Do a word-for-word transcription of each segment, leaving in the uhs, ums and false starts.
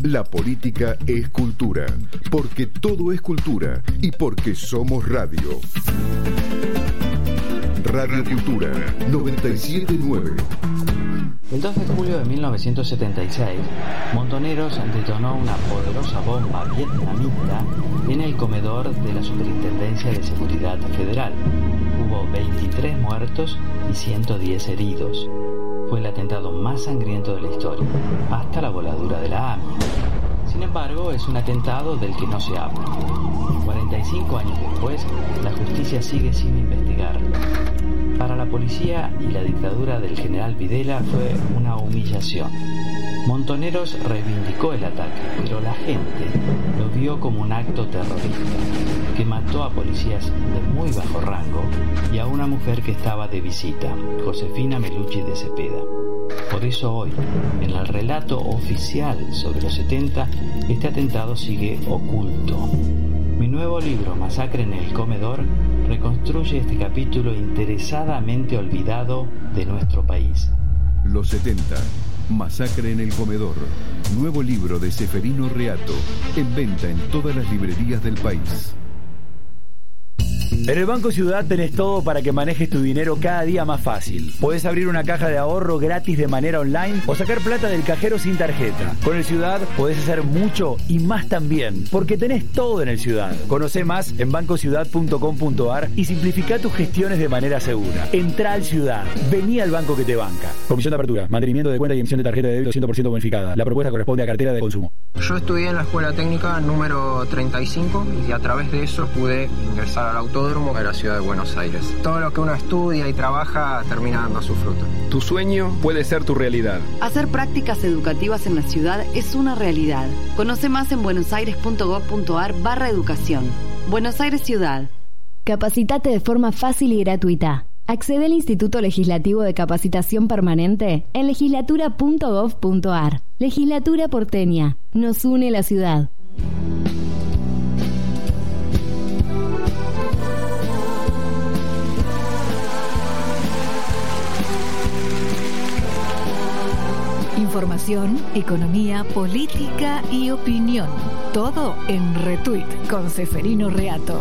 La política es cultura, porque todo es cultura y porque somos radio. Radio Cultura noventa y siete punto nueve. El dos de julio de mil novecientos setenta y seis, Montoneros detonó una poderosa bomba vietnamita en el comedor de la Superintendencia de Seguridad Federal. Hubo veintitrés muertos y ciento diez heridos. Fue el atentado más sangriento de la historia, hasta la voladura de la A M I. Sin embargo, es un atentado del que no se habla. cuarenta y cinco años después, la justicia sigue sin investigarlo. Para la policía y la dictadura del general Videla fue una humillación. Montoneros reivindicó el ataque, pero la gente lo vio como un acto terrorista que mató a policías de muy bajo rango y a una mujer que estaba de visita, Josefina Melucci de Cepeda. Por eso hoy, en el relato oficial sobre los setenta, este atentado sigue oculto. Mi nuevo libro, Masacre en el Comedor, reconstruye este capítulo interesadamente olvidado de nuestro país. Los setenta, Masacre en el Comedor. Nuevo libro de Seferino Reato, en venta en todas las librerías del país. En el Banco Ciudad tenés todo para que manejes tu dinero cada día más fácil. Podés abrir una caja de ahorro gratis de manera online o sacar plata del cajero sin tarjeta. Con el Ciudad podés hacer mucho y más también, porque tenés todo en el Ciudad. Conocé más en banco ciudad punto com punto a r y simplificá tus gestiones de manera segura. Entrá al Ciudad. Vení al banco que te banca. Comisión de apertura, mantenimiento de cuenta y emisión de tarjeta de débito cien por ciento bonificada. La propuesta corresponde a cartera de consumo. Yo estudié en la escuela técnica número treinta y cinco y a través de eso pude ingresar al autódromo de la ciudad de Buenos Aires. Todo lo que uno estudia y trabaja termina dando su fruto. Tu sueño puede ser tu realidad. Hacer prácticas educativas en la ciudad es una realidad. Conoce más en buenosaires punto gov punto a r barra educación. Buenos Aires Ciudad. Capacitate de forma fácil y gratuita. Accede al Instituto Legislativo de Capacitación Permanente en legislatura punto gov punto a r. Legislatura porteña. Nos une la ciudad. Información, economía, política y opinión. Todo en Retweet con Seferino Reato.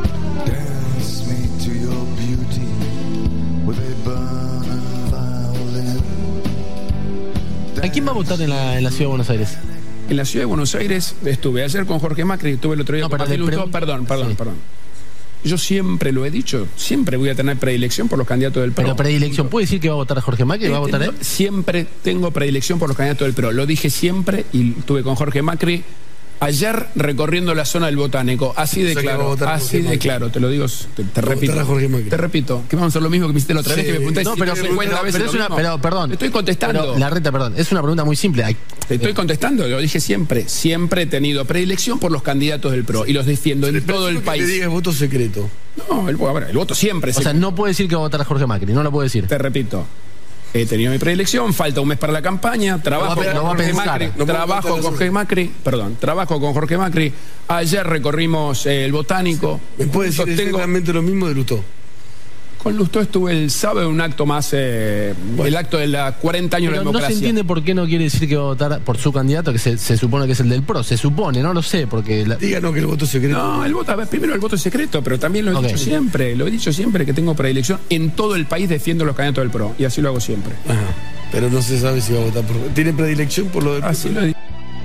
¿A quién va a votar en la, en la Ciudad de Buenos Aires? En la Ciudad de Buenos Aires estuve ayer con Jorge Macri, estuve el otro día no, con Martín Lustó. Perdón, perdón, sí. perdón. Yo siempre lo he dicho, siempre voy a tener predilección por los candidatos del P R O. Pero predilección, ¿puede decir que va a votar a Jorge Macri? ¿Va a votar él? Siempre tengo predilección por los candidatos del P R O. Lo dije siempre y estuve con Jorge Macri ayer recorriendo la zona del Botánico. Así de o sea claro, así de claro, te lo digo, te, te repito. Te repito, que vamos a hacer lo mismo que me hiciste la otra sí. vez, que me preguntaste no, pero, si pero, pero, pero es una, pero perdón. Te estoy contestando. Pero, la reta, perdón, es una pregunta muy simple. Hay, te estoy contestando, lo dije siempre. Siempre he tenido predilección por los candidatos del P R O y los defiendo en todo el país. Que te digas voto secreto. No, el, a ver, el voto siempre es O sea, no puede decir que va a votar a Jorge Macri, no lo puede decir. Te repito. He tenido mi predilección, falta un mes para la campaña, trabajo con Jorge Macri, no trabajo con Jorge Macri, perdón, trabajo con Jorge Macri. Ayer recorrimos eh, el Botánico. ¿Me puede decir tengo... exactamente lo mismo de Lustó? Con Lustó estuve el sábado en un acto más, eh, bueno. el acto de la cuarenta años Pero de la democracia. No se entiende por qué no quiere decir que va a votar por su candidato, que se, se supone que es el del P R O. Se supone, no lo sé, porque... La... Díganos que el voto es secreto. No, el voto, a ver, primero el voto es secreto, pero también lo he okay. dicho siempre, lo he dicho siempre que tengo predilección. En todo el país defiendo los candidatos del P R O, y así lo hago siempre. Ajá. Pero no se sabe si va a votar por... ¿Tiene predilección por lo del P R O? Así lo he dicho.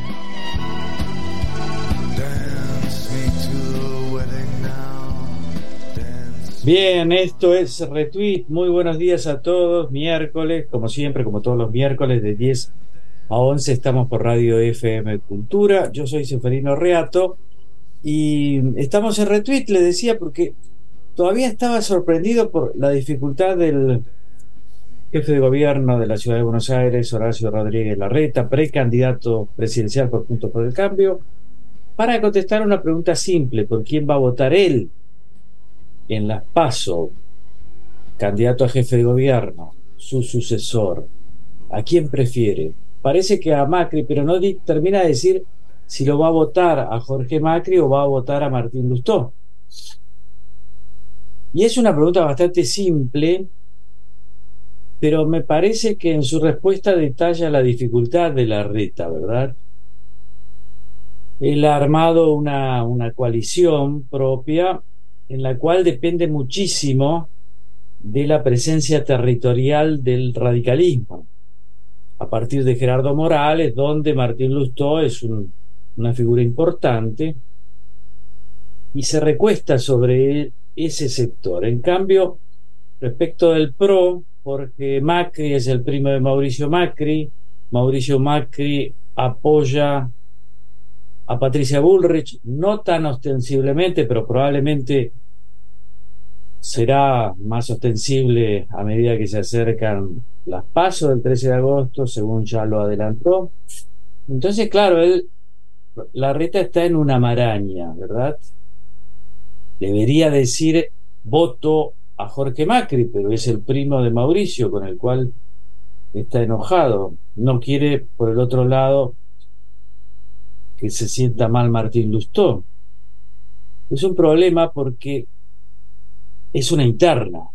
Bien, esto es Retweet. Muy buenos días a todos. Miércoles, como siempre, como todos los miércoles, de diez a once estamos por Radio F M Cultura. Yo soy Seferino Reato y estamos en Retweet, les decía, porque todavía estaba sorprendido por la dificultad del jefe de gobierno de la Ciudad de Buenos Aires, Horacio Rodríguez Larreta, precandidato presidencial por Juntos por el Cambio, para contestar una pregunta simple: ¿por quién va a votar él en las PASO? Candidato a jefe de gobierno, su sucesor, ¿a quién prefiere? Parece que a Macri, pero no di, termina de decir si lo va a votar a Jorge Macri o va a votar a Martín Lustó. Y es una pregunta bastante simple, pero me parece que en su respuesta detalla la dificultad de Larreta, ¿verdad? él ha armado una, una coalición propia en la cual depende muchísimo de la presencia territorial del radicalismo, a partir de Gerardo Morales, donde Martín Lustó es un, una figura importante y se recuesta sobre ese sector. En cambio, respecto del P R O, porque Macri es el primo de Mauricio Macri, Mauricio Macri apoya a Patricia Bullrich, no tan ostensiblemente, pero probablemente será más ostensible a medida que se acercan las PASO del trece de agosto, según ya lo adelantó. Entonces, claro, él, Larreta está en una maraña, ¿verdad? Debería decir voto a Jorge Macri, pero es el primo de Mauricio, con el cual está enojado. No quiere, por el otro lado, que se sienta mal Martín Lustó. Es un problema porque es una interna,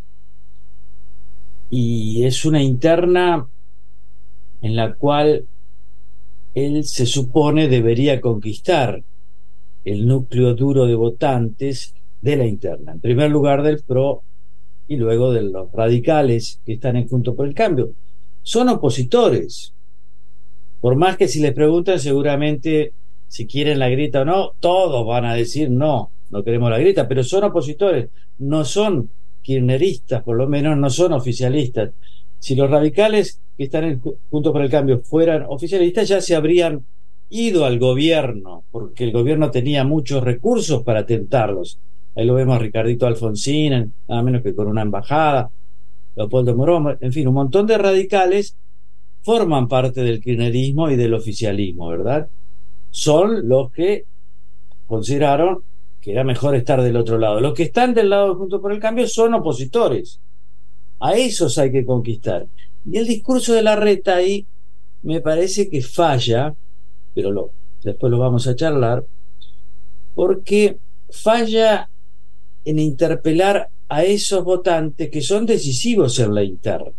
y es una interna en la cual él se supone debería conquistar el núcleo duro de votantes de la interna, en primer lugar del P R O y luego de los radicales que están en Juntos por el Cambio. Son opositores, por más que si les preguntan seguramente si quieren la grieta o no, todos van a decir no, no queremos la grieta, pero son opositores, no son kirchneristas, por lo menos no son oficialistas. Si los radicales que están en Juntos por el Cambio fueran oficialistas, ya se habrían ido al gobierno, porque el gobierno tenía muchos recursos para tentarlos. Ahí lo vemos a Ricardito Alfonsín, nada menos que con una embajada, Leopoldo Morón, en fin, un montón de radicales forman parte del kirchnerismo y del oficialismo, ¿verdad? Son los que consideraron que era mejor estar del otro lado. Los que están del lado de Juntos por el Cambio son opositores. A esos hay que conquistar. Y el discurso de Larreta ahí me parece que falla, pero lo, después lo vamos a charlar, porque falla en interpelar a esos votantes que son decisivos en la interna.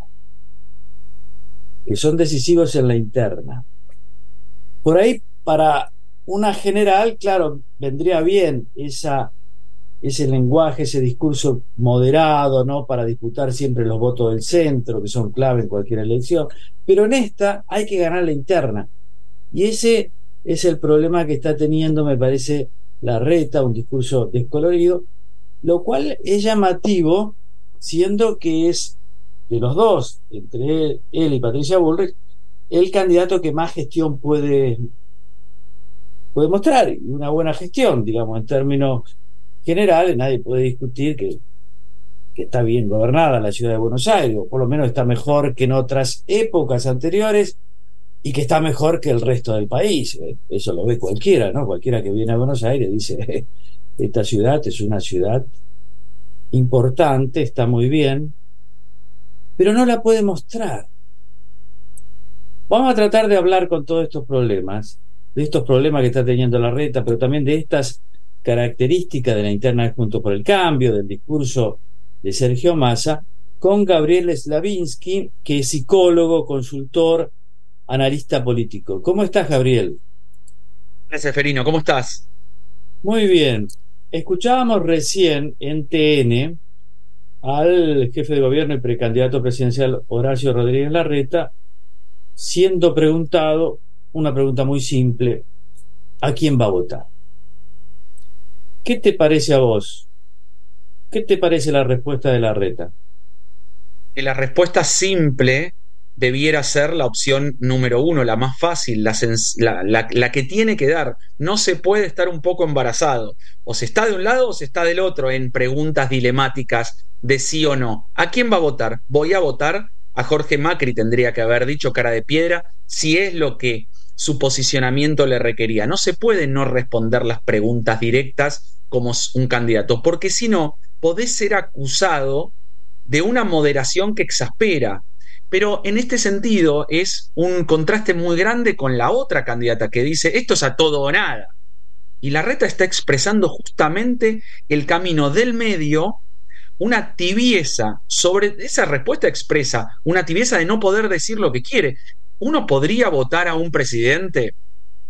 Que son decisivos en la interna. Por ahí, para una general, claro, vendría bien esa, ese lenguaje, ese discurso moderado, ¿no? Para disputar siempre los votos del centro, que son clave en cualquier elección. Pero en esta hay que ganar la interna. Y ese es el problema que está teniendo, me parece, Larreta, un discurso descolorido, lo cual es llamativo, siendo que es de los dos, entre él, él y Patricia Bullrich, el candidato que más gestión puede puede mostrar, y una buena gestión, digamos, en términos generales. Nadie puede discutir que, que está bien gobernada la ciudad de Buenos Aires, o por lo menos está mejor que en otras épocas anteriores, y que está mejor que el resto del país. Eso lo ve cualquiera, ¿no? Cualquiera que viene a Buenos Aires dice, esta ciudad es una ciudad importante, está muy bien, pero no la puede mostrar. Vamos a tratar de hablar con todos estos problemas, de estos problemas que está teniendo Larreta, pero también de estas características de la interna de Juntos por el Cambio, del discurso de Sergio Massa, con Gabriel Slavinsky, que es psicólogo, consultor, analista político. ¿Cómo estás, Gabriel? Gracias, Seferino. ¿Cómo estás? Muy bien. Escuchábamos recién en T N al jefe de gobierno y precandidato presidencial Horacio Rodríguez Larreta siendo preguntado una pregunta muy simple: ¿a quién va a votar? ¿Qué te parece a vos? ¿Qué te parece la respuesta de Larreta? Que la respuesta simple debiera ser la opción número uno, la más fácil, la, la, la, la que tiene que dar. No se puede estar un poco embarazado. O se está de un lado o se está del otro en preguntas dilemáticas de sí o no. ¿A quién va a votar? Voy a votar a Jorge Macri, tendría que haber dicho cara de piedra, si es lo que su posicionamiento le requería. No se puede no responder las preguntas directas como un candidato, porque si no, podés ser acusado de una moderación que exaspera. Pero en este sentido es un contraste muy grande con la otra candidata que dice esto es a todo o nada. Y Larreta está expresando justamente el camino del medio, una tibieza sobre esa respuesta expresa, una tibieza de no poder decir lo que quiere. Uno podría votar a un presidente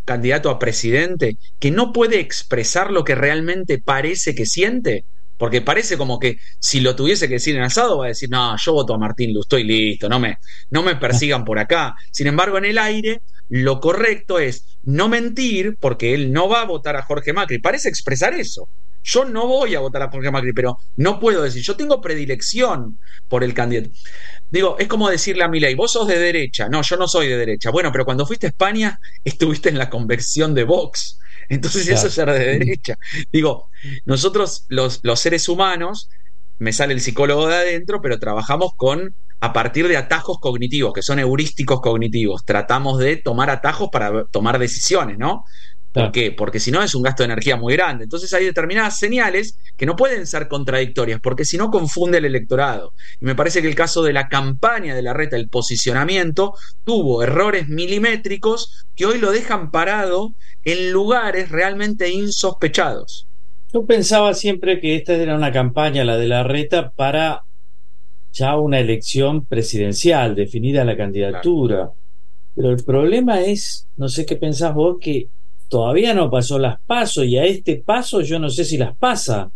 candidato a presidente que no puede expresar lo que realmente parece que siente? Porque parece como que si lo tuviese que decir en asado va a decir, no, yo voto a Martín Luz, estoy listo, no me, no me persigan por acá. Sin embargo, en el aire, lo correcto es no mentir, porque él no va a votar a Jorge Macri. Parece expresar eso. Yo no voy a votar a Jorge Macri, pero no puedo decir, yo tengo predilección por el candidato. Digo, es como decirle a Milei, vos sos de derecha. No, yo no soy de derecha. Bueno, pero cuando fuiste a España, estuviste en la convención de Vox. Entonces claro, eso es ser de derecha. Digo, nosotros los, los seres humanos, me sale el psicólogo de adentro, pero trabajamos con a partir de atajos cognitivos, que son heurísticos cognitivos. Tratamos de tomar atajos para tomar decisiones, ¿no? ¿Por qué? Porque si no es un gasto de energía muy grande. Entonces hay determinadas señales que no pueden ser contradictorias, porque si no confunde el electorado. Y me parece que el caso de la campaña de Larreta, el posicionamiento, tuvo errores milimétricos que hoy lo dejan parado en lugares realmente insospechados. Yo pensaba siempre que esta era una campaña, la de Larreta, para ya una elección presidencial, definida la candidatura. Claro. Pero el problema es, no sé qué pensás vos, que todavía no pasó las PASO, y a este paso yo no sé si las pasa.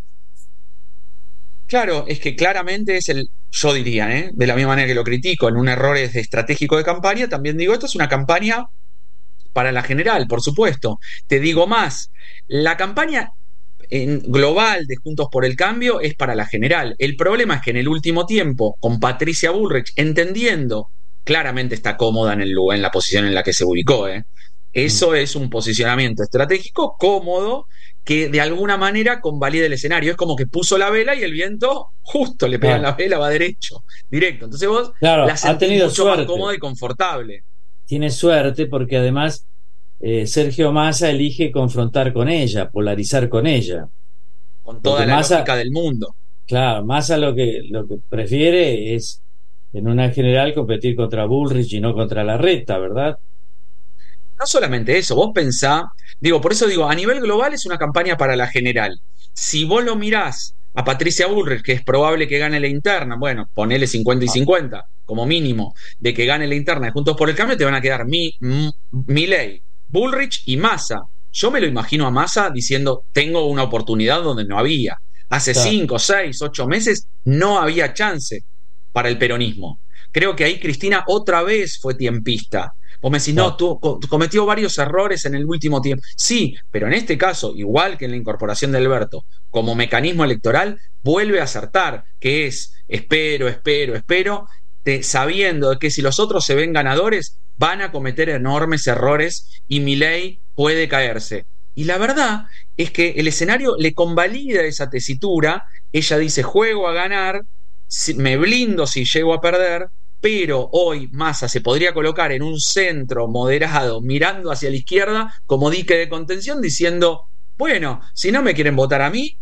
Claro, es que claramente es el, yo diría, ¿eh? de la misma manera que lo critico en un error estratégico de campaña, también digo, esto es una campaña para la general, por supuesto. Te digo más, la campaña en global de Juntos por el Cambio es para la general. El problema es que en el último tiempo, con Patricia Bullrich, entendiendo, claramente está cómoda en, el, en la posición en la que se ubicó, ¿eh? Eso es un posicionamiento estratégico cómodo que de alguna manera convalida el escenario. Es como que puso la vela y el viento justo le pega en la vela, va derecho, directo. Entonces vos claro, la sentís ha tenido mucho suerte. más cómoda y confortable. Tiene suerte porque además eh, Sergio Massa elige confrontar con ella, polarizar con ella. Con toda porque la Massa, lógica del mundo. Claro, Massa lo que, lo que prefiere es en una general competir contra Bullrich y no contra Larreta, ¿verdad? No solamente eso, vos pensá, digo, por eso digo, a nivel global es una campaña para la general. Si vos lo mirás a Patricia Bullrich, que es probable que gane la interna, bueno, ponele cincuenta y cincuenta, como mínimo, de que gane la interna de Juntos por el Cambio, te van a quedar mi, mi, Milei, Bullrich y Massa. Yo me lo imagino a Massa diciendo, tengo una oportunidad donde no había. Hace cinco, seis, ocho meses no había chance para el peronismo. Creo que ahí Cristina otra vez fue tiempista. Vos me decís, no, tú cometió varios errores en el último tiempo. Sí, pero en este caso, igual que en la incorporación de Alberto, como mecanismo electoral, vuelve a acertar, que es espero, espero, espero, te, sabiendo que si los otros se ven ganadores, van a cometer enormes errores y Milei puede caerse. Y la verdad es que el escenario le convalida esa tesitura. Ella dice, juego a ganar, me blindo si llego a perder, pero hoy Massa se podría colocar en un centro moderado, mirando hacia la izquierda, como dique de contención, diciendo, bueno, si no me quieren votar a mí,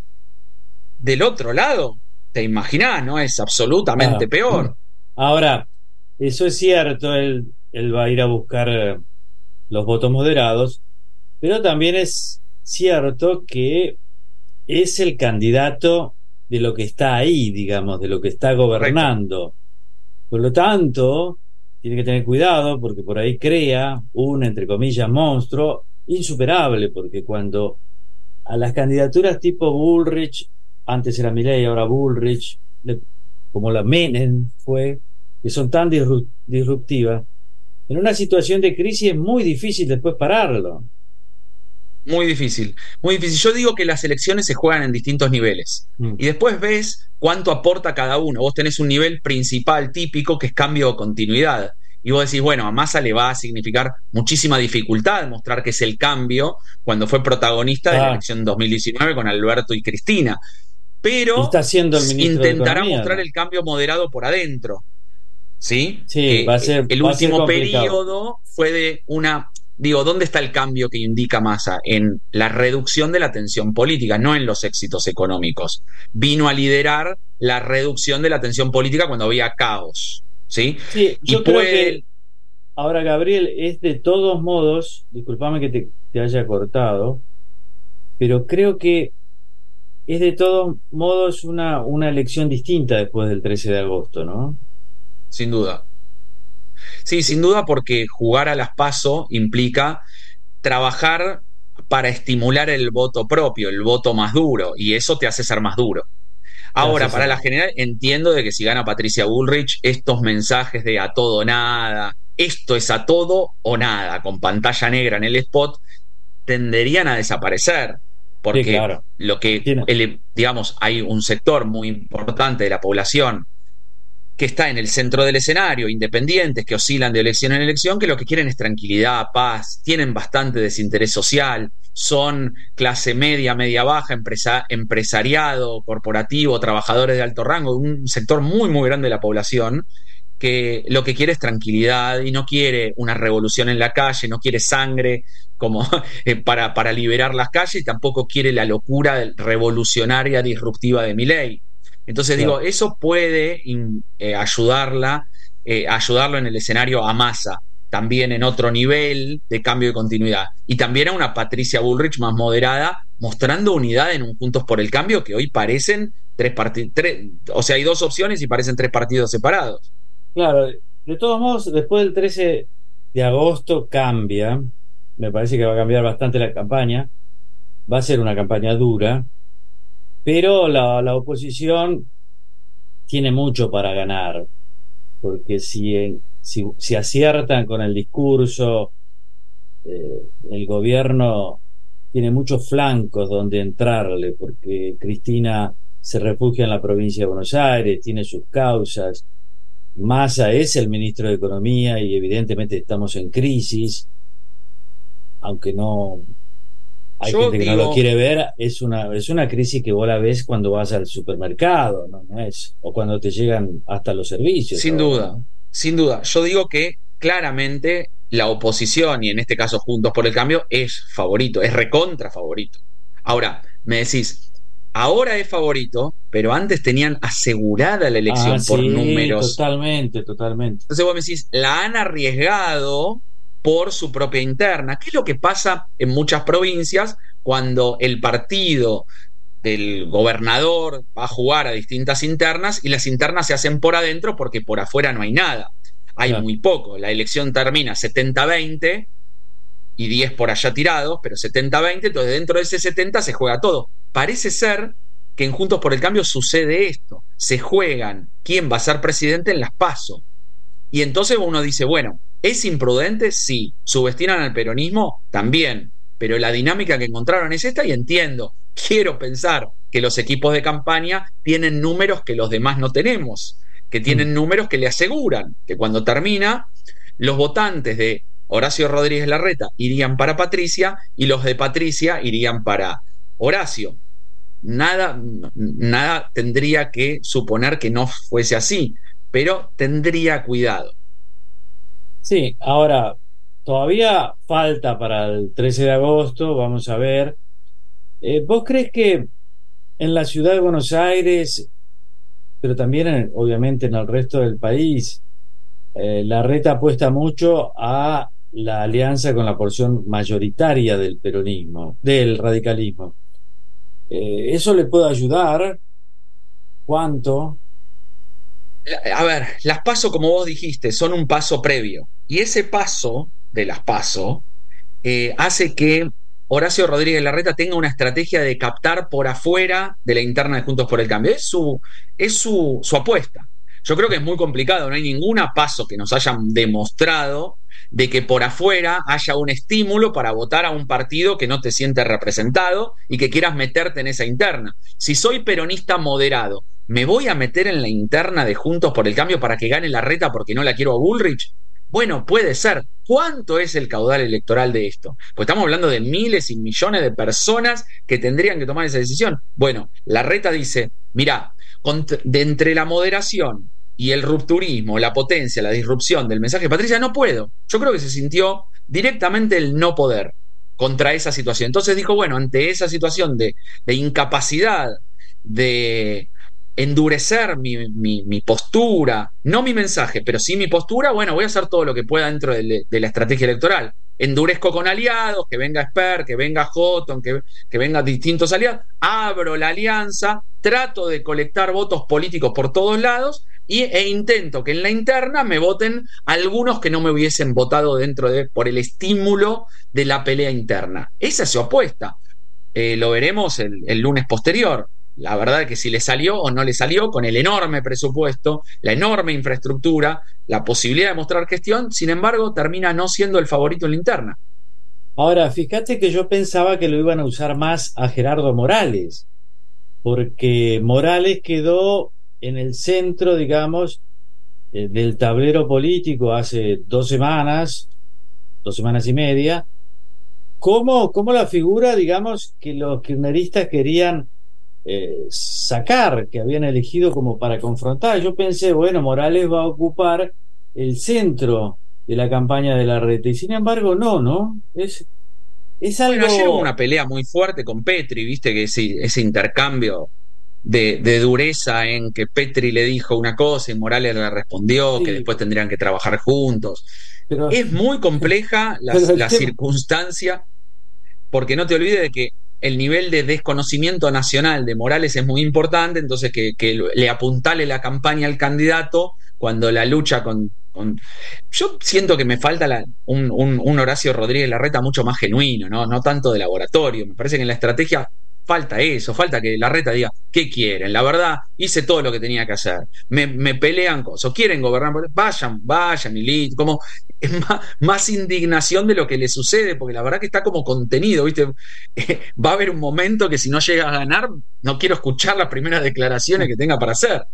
del otro lado, te imaginás, ¿no? Es absolutamente ah, peor. Ahora, eso es cierto, él, él va a ir a buscar eh, los votos moderados, pero también es cierto que es el candidato de lo que está ahí, digamos, de lo que está gobernando. Correcto. Por lo tanto, tiene que tener cuidado porque por ahí crea un, entre comillas, monstruo insuperable, porque cuando a las candidaturas tipo Bullrich, antes era Milei, ahora Bullrich, como la Menem fue, que son tan disruptivas, en una situación de crisis es muy difícil después pararlo. Muy difícil, muy difícil. Yo digo que las elecciones se juegan en distintos niveles mm. y después ves cuánto aporta cada uno. Vos tenés un nivel principal típico que es cambio o continuidad y vos decís, bueno, a Massa le va a significar muchísima dificultad mostrar que es el cambio cuando fue protagonista ah. de la elección dos mil diecinueve con Alberto y Cristina, pero está siendo el intentará mostrar el cambio moderado por adentro, ¿sí? Sí, eh, va a ser, el va último a ser periodo fue de una... Digo, ¿dónde está el cambio que indica Massa? En la reducción de la tensión política, no en los éxitos económicos. Vino a liderar la reducción de la tensión política cuando había caos, ¿sí? Sí, yo y creo puede... que ahora, Gabriel, es de todos modos, discúlpame que te, te haya cortado, pero creo que es de todos modos una, una elección distinta después del trece de agosto, ¿no? Sin duda. Sí, sin duda, porque jugar a las PASO implica trabajar para estimular el voto propio, el voto más duro, y eso te hace ser más duro. Ahora, para la general, entiendo de que si gana Patricia Bullrich, estos mensajes de a todo o nada, esto es a todo o nada, con pantalla negra en el spot, tenderían a desaparecer. Porque sí, claro. lo que, el, digamos, hay un sector muy importante de la población que está en el centro del escenario, independientes que oscilan de elección en elección, que lo que quieren es tranquilidad, paz, tienen bastante desinterés social, son clase media, media baja, empresa, empresariado, corporativo, trabajadores de alto rango, un sector muy, muy grande de la población, que lo que quiere es tranquilidad y no quiere una revolución en la calle, no quiere sangre como para, para liberar las calles, y tampoco quiere la locura revolucionaria, disruptiva de Milei. Entonces claro. digo, eso puede eh, ayudarla, eh, ayudarlo en el escenario a Massa, también en otro nivel de cambio de continuidad. Y también a una Patricia Bullrich más moderada, mostrando unidad en un Juntos por el Cambio que hoy parecen tres partidos, o sea, hay dos opciones y parecen tres partidos separados. Claro, de todos modos, después del trece de agosto cambia, me parece que va a cambiar bastante la campaña, va a ser una campaña dura, pero la, la oposición tiene mucho para ganar, porque si, si, si aciertan con el discurso, eh, el gobierno tiene muchos flancos donde entrarle, porque Cristina se refugia en la provincia de Buenos Aires, tiene sus causas, Massa es el ministro de Economía y evidentemente estamos en crisis, aunque no hay Yo gente que digo, no lo quiere ver, es una, es una crisis que vos la ves cuando vas al supermercado, ¿no? No es, o cuando te llegan hasta los servicios. Sin ¿no? duda, sin duda. Yo digo que claramente la oposición, y en este caso Juntos por el Cambio, es favorito, es recontra favorito. Ahora, me decís, ahora es favorito, pero antes tenían asegurada la elección ah, por sí, números. Totalmente, totalmente. Entonces vos me decís, la han arriesgado por su propia interna. ¿Qué es lo que pasa en muchas provincias cuando el partido del gobernador va a jugar a distintas internas y las internas se hacen por adentro porque por afuera no hay nada? Hay claro. muy poco. La elección termina setenta veinte y diez por allá tirados, pero setenta veinte, entonces dentro de ese setenta se juega todo. Parece ser que en Juntos por el Cambio sucede esto. Se juegan quién va a ser presidente en las PASO. Y entonces uno dice, bueno, ¿es imprudente? Sí. ¿Subestiman al peronismo? También. Pero la dinámica que encontraron es esta y entiendo. Quiero pensar que los equipos de campaña tienen números que los demás no tenemos, que tienen mm. números que le aseguran que cuando termina, los votantes de Horacio Rodríguez Larreta irían para Patricia y los de Patricia irían para Horacio. Nada, nada tendría que suponer que no fuese así, pero tendría cuidado. Sí, ahora todavía falta para el trece de agosto, vamos a ver. Eh, ¿Vos crees que en la ciudad de Buenos Aires, pero también en, obviamente en el resto del país, eh, Larreta apuesta mucho a la alianza con la porción mayoritaria del peronismo, del radicalismo? Eh, ¿Eso le puede ayudar? ¿Cuánto? A ver, las PASO, como vos dijiste, son un paso previo. Y ese paso de las PASO eh, hace que Horacio Rodríguez Larreta tenga una estrategia de captar por afuera de la interna de Juntos por el Cambio. Es su, es su, su apuesta. Yo creo que es muy complicado. No hay ninguna PASO que nos hayan demostrado de que por afuera haya un estímulo para votar a un partido que no te siente representado y que quieras meterte en esa interna. Si soy peronista moderado, ¿me voy a meter en la interna de Juntos por el Cambio para que gane Larreta porque no la quiero a Bullrich? Bueno, puede ser. ¿Cuánto es el caudal electoral de esto? Pues estamos hablando de miles y millones de personas que tendrían que tomar esa decisión. Bueno, Larreta dice, mirá, de entre la moderación y el rupturismo, la potencia, la disrupción del mensaje de Patricia, no puedo. Yo creo que se sintió directamente el no poder contra esa situación. Entonces dijo, bueno, ante esa situación de, de incapacidad, de endurecer mi, mi, mi postura, no mi mensaje, pero sí mi postura, bueno, voy a hacer todo lo que pueda dentro de, de la estrategia electoral. Endurezco con aliados, que venga Esper, que venga Houghton, que, que vengan distintos aliados, abro la alianza, trato de colectar votos políticos por todos lados, y, e intento que en la interna me voten algunos que no me hubiesen votado dentro de, por el estímulo de la pelea interna. Esa es su apuesta. Eh, lo veremos el, el lunes posterior. La verdad es que si le salió o no le salió, con el enorme presupuesto, la enorme infraestructura, la posibilidad de mostrar gestión, sin embargo, termina no siendo el favorito en la interna. Ahora, fíjate que yo pensaba que lo iban a usar más a Gerardo Morales, porque Morales quedó en el centro, digamos, eh, del tablero político hace dos semanas, dos semanas y media, como, como la figura, digamos, que los kirchneristas querían eh, sacar, que habían elegido como para confrontar. Yo pensé, bueno, Morales va a ocupar el centro de la campaña de Larreta, y sin embargo no, ¿no? Es, es algo... Bueno, ayer hubo una pelea muy fuerte con Petri, viste que ese, ese intercambio de, de dureza en que Petri le dijo una cosa y Morales le respondió, sí, que después tendrían que trabajar juntos. Pero, es muy compleja la, la circunstancia, porque no te olvides de que el nivel de desconocimiento nacional de Morales es muy importante, entonces que, que le apuntale la campaña al candidato cuando la lucha con... con... Yo siento que me falta la, un, un, un Horacio Rodríguez Larreta mucho más genuino, ¿no? No tanto de laboratorio. Me parece que en la estrategia falta eso, falta que Larreta diga, ¿qué quieren? La verdad, hice todo lo que tenía que hacer. Me, me pelean cosas, quieren gobernar, vayan, vayan, y como es más, más indignación de lo que le sucede, porque la verdad que está como contenido, ¿viste? Eh, va a haber un momento que si no llega a ganar, no quiero escuchar las primeras declaraciones que tenga para hacer.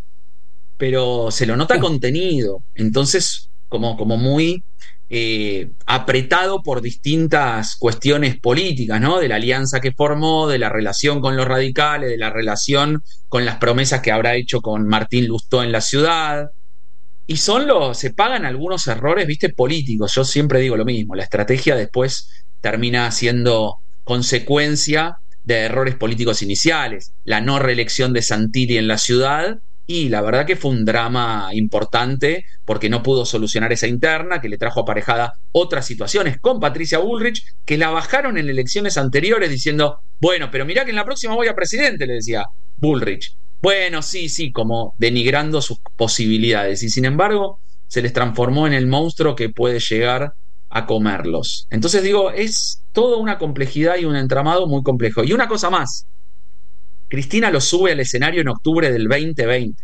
Pero se lo nota contenido, entonces como, como muy eh, apretado por distintas cuestiones políticas, ¿no? De la alianza que formó, de la relación con los radicales, de la relación con las promesas que habrá hecho con Martín Lustó en la ciudad. Y son los, se pagan algunos errores, viste, políticos. Yo siempre digo lo mismo, la estrategia después termina siendo consecuencia de errores políticos iniciales, la no reelección de Santilli en la ciudad. Y la verdad que fue un drama importante porque no pudo solucionar esa interna que le trajo aparejada otras situaciones con Patricia Bullrich, que la bajaron en elecciones anteriores diciendo, bueno, pero mirá que en la próxima voy a presidente, le decía Bullrich. Bueno, sí, sí, como denigrando sus posibilidades. Y sin embargo, se les transformó en el monstruo que puede llegar a comerlos. Entonces digo, es toda una complejidad y un entramado muy complejo. Y una cosa más. Cristina lo sube al escenario en octubre del veinte veinte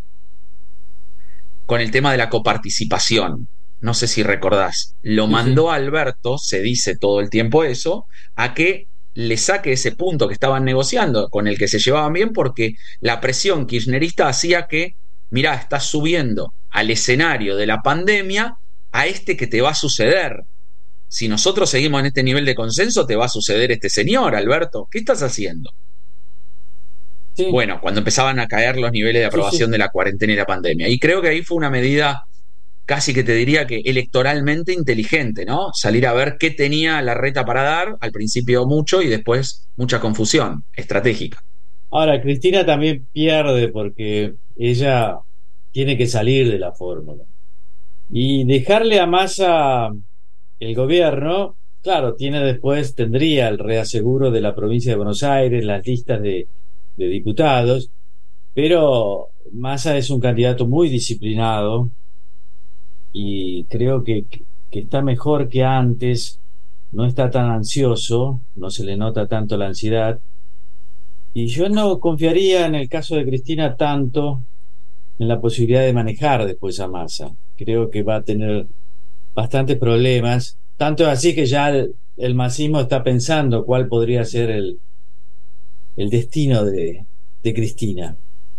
con el tema de la coparticipación. No sé si recordás. Lo mandó a Alberto, se dice todo el tiempo eso, a que le saque ese punto que estaban negociando, con el que se llevaban bien, porque la presión kirchnerista hacía que, mirá, estás subiendo al escenario de la pandemia a este que te va a suceder. Si nosotros seguimos en este nivel de consenso, te va a suceder este señor, Alberto. ¿Qué estás haciendo? Sí. Bueno, cuando empezaban a caer los niveles de aprobación sí, sí. de la cuarentena y la pandemia. Y creo que ahí fue una medida casi que te diría que electoralmente inteligente, ¿no? Salir a ver qué tenía Larreta para dar, al principio mucho y después mucha confusión estratégica. Ahora, Cristina también pierde porque ella tiene que salir de la fórmula. Y dejarle a Massa el gobierno, claro, tiene después, tendría el reaseguro de la provincia de Buenos Aires, las listas de de diputados, pero Massa es un candidato muy disciplinado y creo que, que está mejor que antes, no está tan ansioso, no se le nota tanto la ansiedad, y yo no confiaría en el caso de Cristina tanto en la posibilidad de manejar después a Massa. Creo que va a tener bastantes problemas, tanto así que ya el, el masismo está pensando cuál podría ser el el destino de, de Cristina.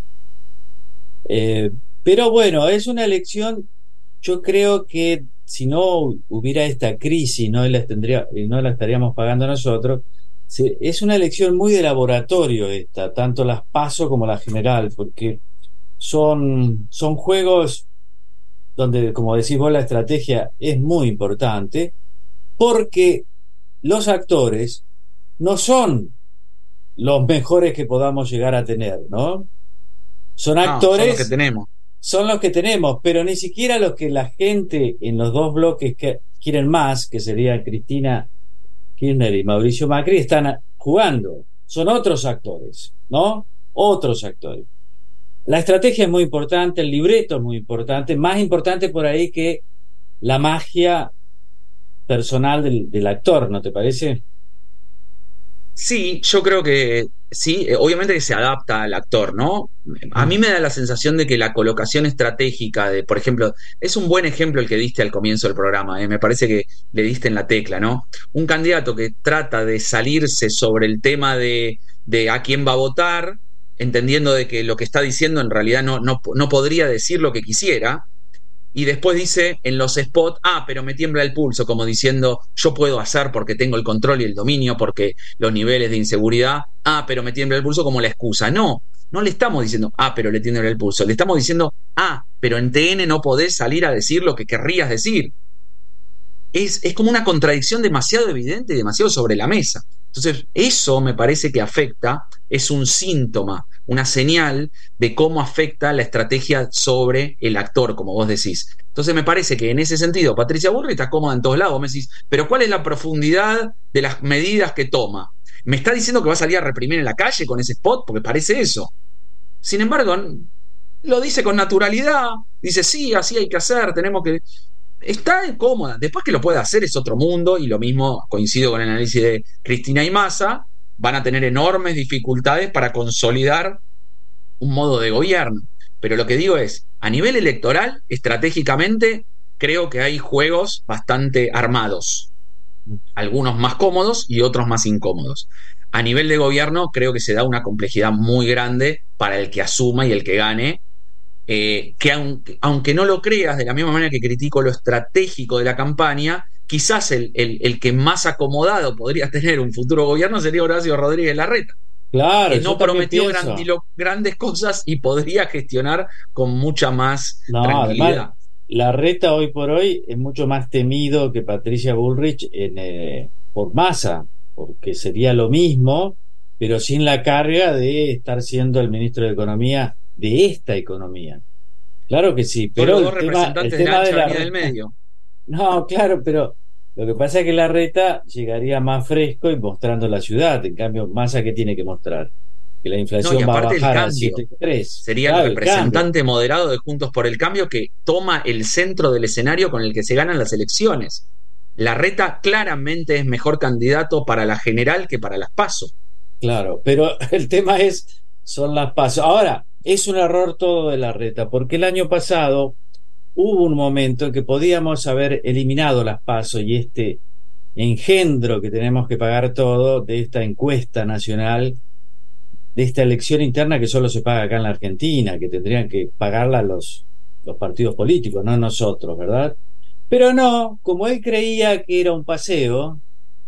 Eh, pero bueno, es una elección, yo creo que si no hubiera esta crisis, no la, tendría, no la estaríamos pagando nosotros, se, es una elección muy de laboratorio esta, tanto las PASO como la general, porque son, son juegos donde, como decís vos, la estrategia es muy importante, porque los actores no son los mejores que podamos llegar a tener, ¿no? Son actores, no, son los que tenemos. Son los que tenemos, pero ni siquiera los que la gente en los dos bloques que quieren más, que serían Cristina Kirchner y Mauricio Macri, están jugando. Son otros actores, ¿no? Otros actores. La estrategia es muy importante, el libreto es muy importante, más importante por ahí que la magia personal del, del actor, ¿no te parece? Sí, yo creo que sí, eh, obviamente que se adapta al actor, ¿no? A mí me da la sensación de que la colocación estratégica de, por ejemplo, es un buen ejemplo el que diste al comienzo del programa, ¿eh? Me parece que le diste en la tecla, ¿no? Un candidato que trata de salirse sobre el tema de, de a quién va a votar, entendiendo de que lo que está diciendo en realidad no, no, no podría decir lo que quisiera, y después dice en los spots, ah, pero me tiembla el pulso, como diciendo, yo puedo hacer porque tengo el control y el dominio, porque los niveles de inseguridad, ah, pero me tiembla el pulso como la excusa. No, no le estamos diciendo, ah, pero le tiembla el pulso, le estamos diciendo, ah, pero en T N no podés salir a decir lo que querrías decir. Es, es como una contradicción demasiado evidente y demasiado sobre la mesa. Entonces, eso me parece que afecta, es un síntoma, una señal de cómo afecta la estrategia sobre el actor, como vos decís. Entonces, me parece que en ese sentido, Patricia Bullrich está cómoda en todos lados. Me decís, pero ¿cuál es la profundidad de las medidas que toma? ¿Me está diciendo que va a salir a reprimir en la calle con ese spot? Porque parece eso. Sin embargo, lo dice con naturalidad, dice, sí, así hay que hacer, tenemos que... Está cómoda. Después que lo pueda hacer es otro mundo, y lo mismo coincido con el análisis de Cristina y Massa, van a tener enormes dificultades para consolidar un modo de gobierno. Pero lo que digo es, a nivel electoral, estratégicamente, creo que hay juegos bastante armados. Algunos más cómodos y otros más incómodos. A nivel de gobierno, creo que se da una complejidad muy grande para el que asuma y el que gane. Eh, que aunque, aunque no lo creas, de la misma manera que critico lo estratégico de la campaña, quizás el, el, el que más acomodado podría tener un futuro gobierno sería Horacio Rodríguez Larreta, claro, que no prometió grandilo, grandes cosas y podría gestionar con mucha más no, tranquilidad. Además, Larreta hoy por hoy es mucho más temido que Patricia Bullrich en, eh, por Massa, porque sería lo mismo, pero sin la carga de estar siendo el ministro de Economía de esta economía. Claro que sí, pero los dos el representantes tema, el tema de la de la del medio. No, claro, pero lo que pasa es que Larreta llegaría más fresco y mostrando la ciudad. En cambio, Massa, ¿qué tiene que mostrar? Que la inflación no, va a bajar a siete coma tres. Sería claro, el representante el moderado de Juntos por el Cambio, que toma el centro del escenario con el que se ganan las elecciones. Larreta claramente es mejor candidato para la general que para las PASO. Claro, pero el tema es, son las PASO. Ahora, es un error todo de Larreta, porque el año pasado hubo un momento en que podíamos haber eliminado las PASO y este engendro que tenemos que pagar todo de esta encuesta nacional, de esta elección interna que solo se paga acá en la Argentina, que tendrían que pagarla los, los partidos políticos, no nosotros, ¿verdad? Pero no, como él creía que era un paseo,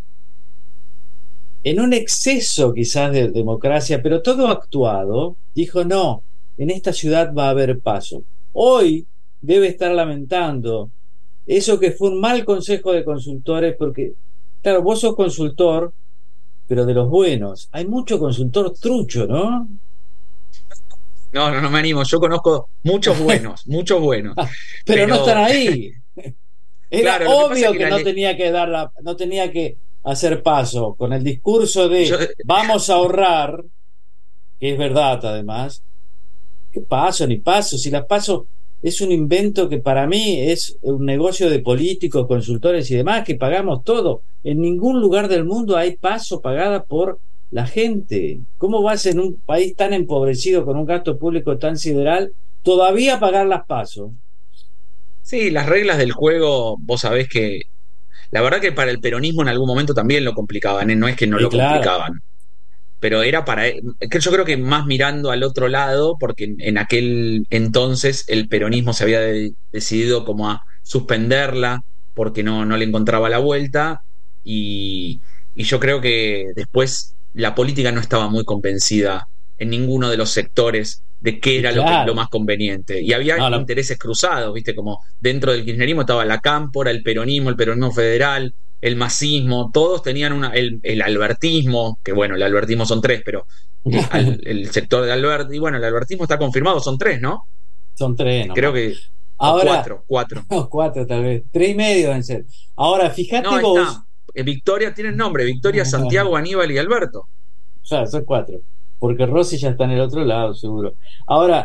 en un exceso quizás de democracia, pero todo actuado, dijo no, en esta ciudad va a haber paso. Hoy debe estar lamentando eso, que fue un mal consejo de consultores, porque claro, vos sos consultor, pero de los buenos. Hay mucho consultor trucho, ¿no? No, no, no me animo. Yo conozco muchos buenos, muchos buenos. Pero, pero no están ahí. Era claro, obvio que, que, que no le... tenía que dar la, no tenía que hacer paso con el discurso de Yo... vamos a ahorrar, que es verdad además. ¿Qué paso ni paso? Si las paso es un invento que para mí es un negocio de políticos, consultores y demás, que pagamos todo. En ningún lugar del mundo hay paso pagada por la gente. ¿Cómo vas en un país tan empobrecido con un gasto público tan sideral todavía pagar las pasos? Sí, las reglas del juego, vos sabés que la verdad que para el peronismo en algún momento también lo complicaban, ¿eh? No es que no sí, lo claro. complicaban, pero era para, que yo creo que más mirando al otro lado, porque en, en aquel entonces el peronismo se había de, decidido como a suspenderla porque no, no le encontraba la vuelta, y, y yo creo que después la política no estaba muy convencida en ninguno de los sectores de qué era claro. lo, que, lo más conveniente, y había no, intereses cruzados, viste, como dentro del kirchnerismo estaba la cámpora, el peronismo, el peronismo federal, el masismo, todos tenían una, el, el albertismo, que bueno, el albertismo son tres, pero el, el sector de Albert, y bueno, el albertismo está confirmado, son tres, ¿no? Son tres, ¿no? Creo que ahora, cuatro, cuatro. No, cuatro tal vez, tres y medio deben ser. Ahora, fíjate no, vos. Está. Victoria tiene nombre, Victoria, Santiago, Aníbal y Alberto. O sea, son cuatro. Porque Rossi ya está en el otro lado, seguro. Ahora,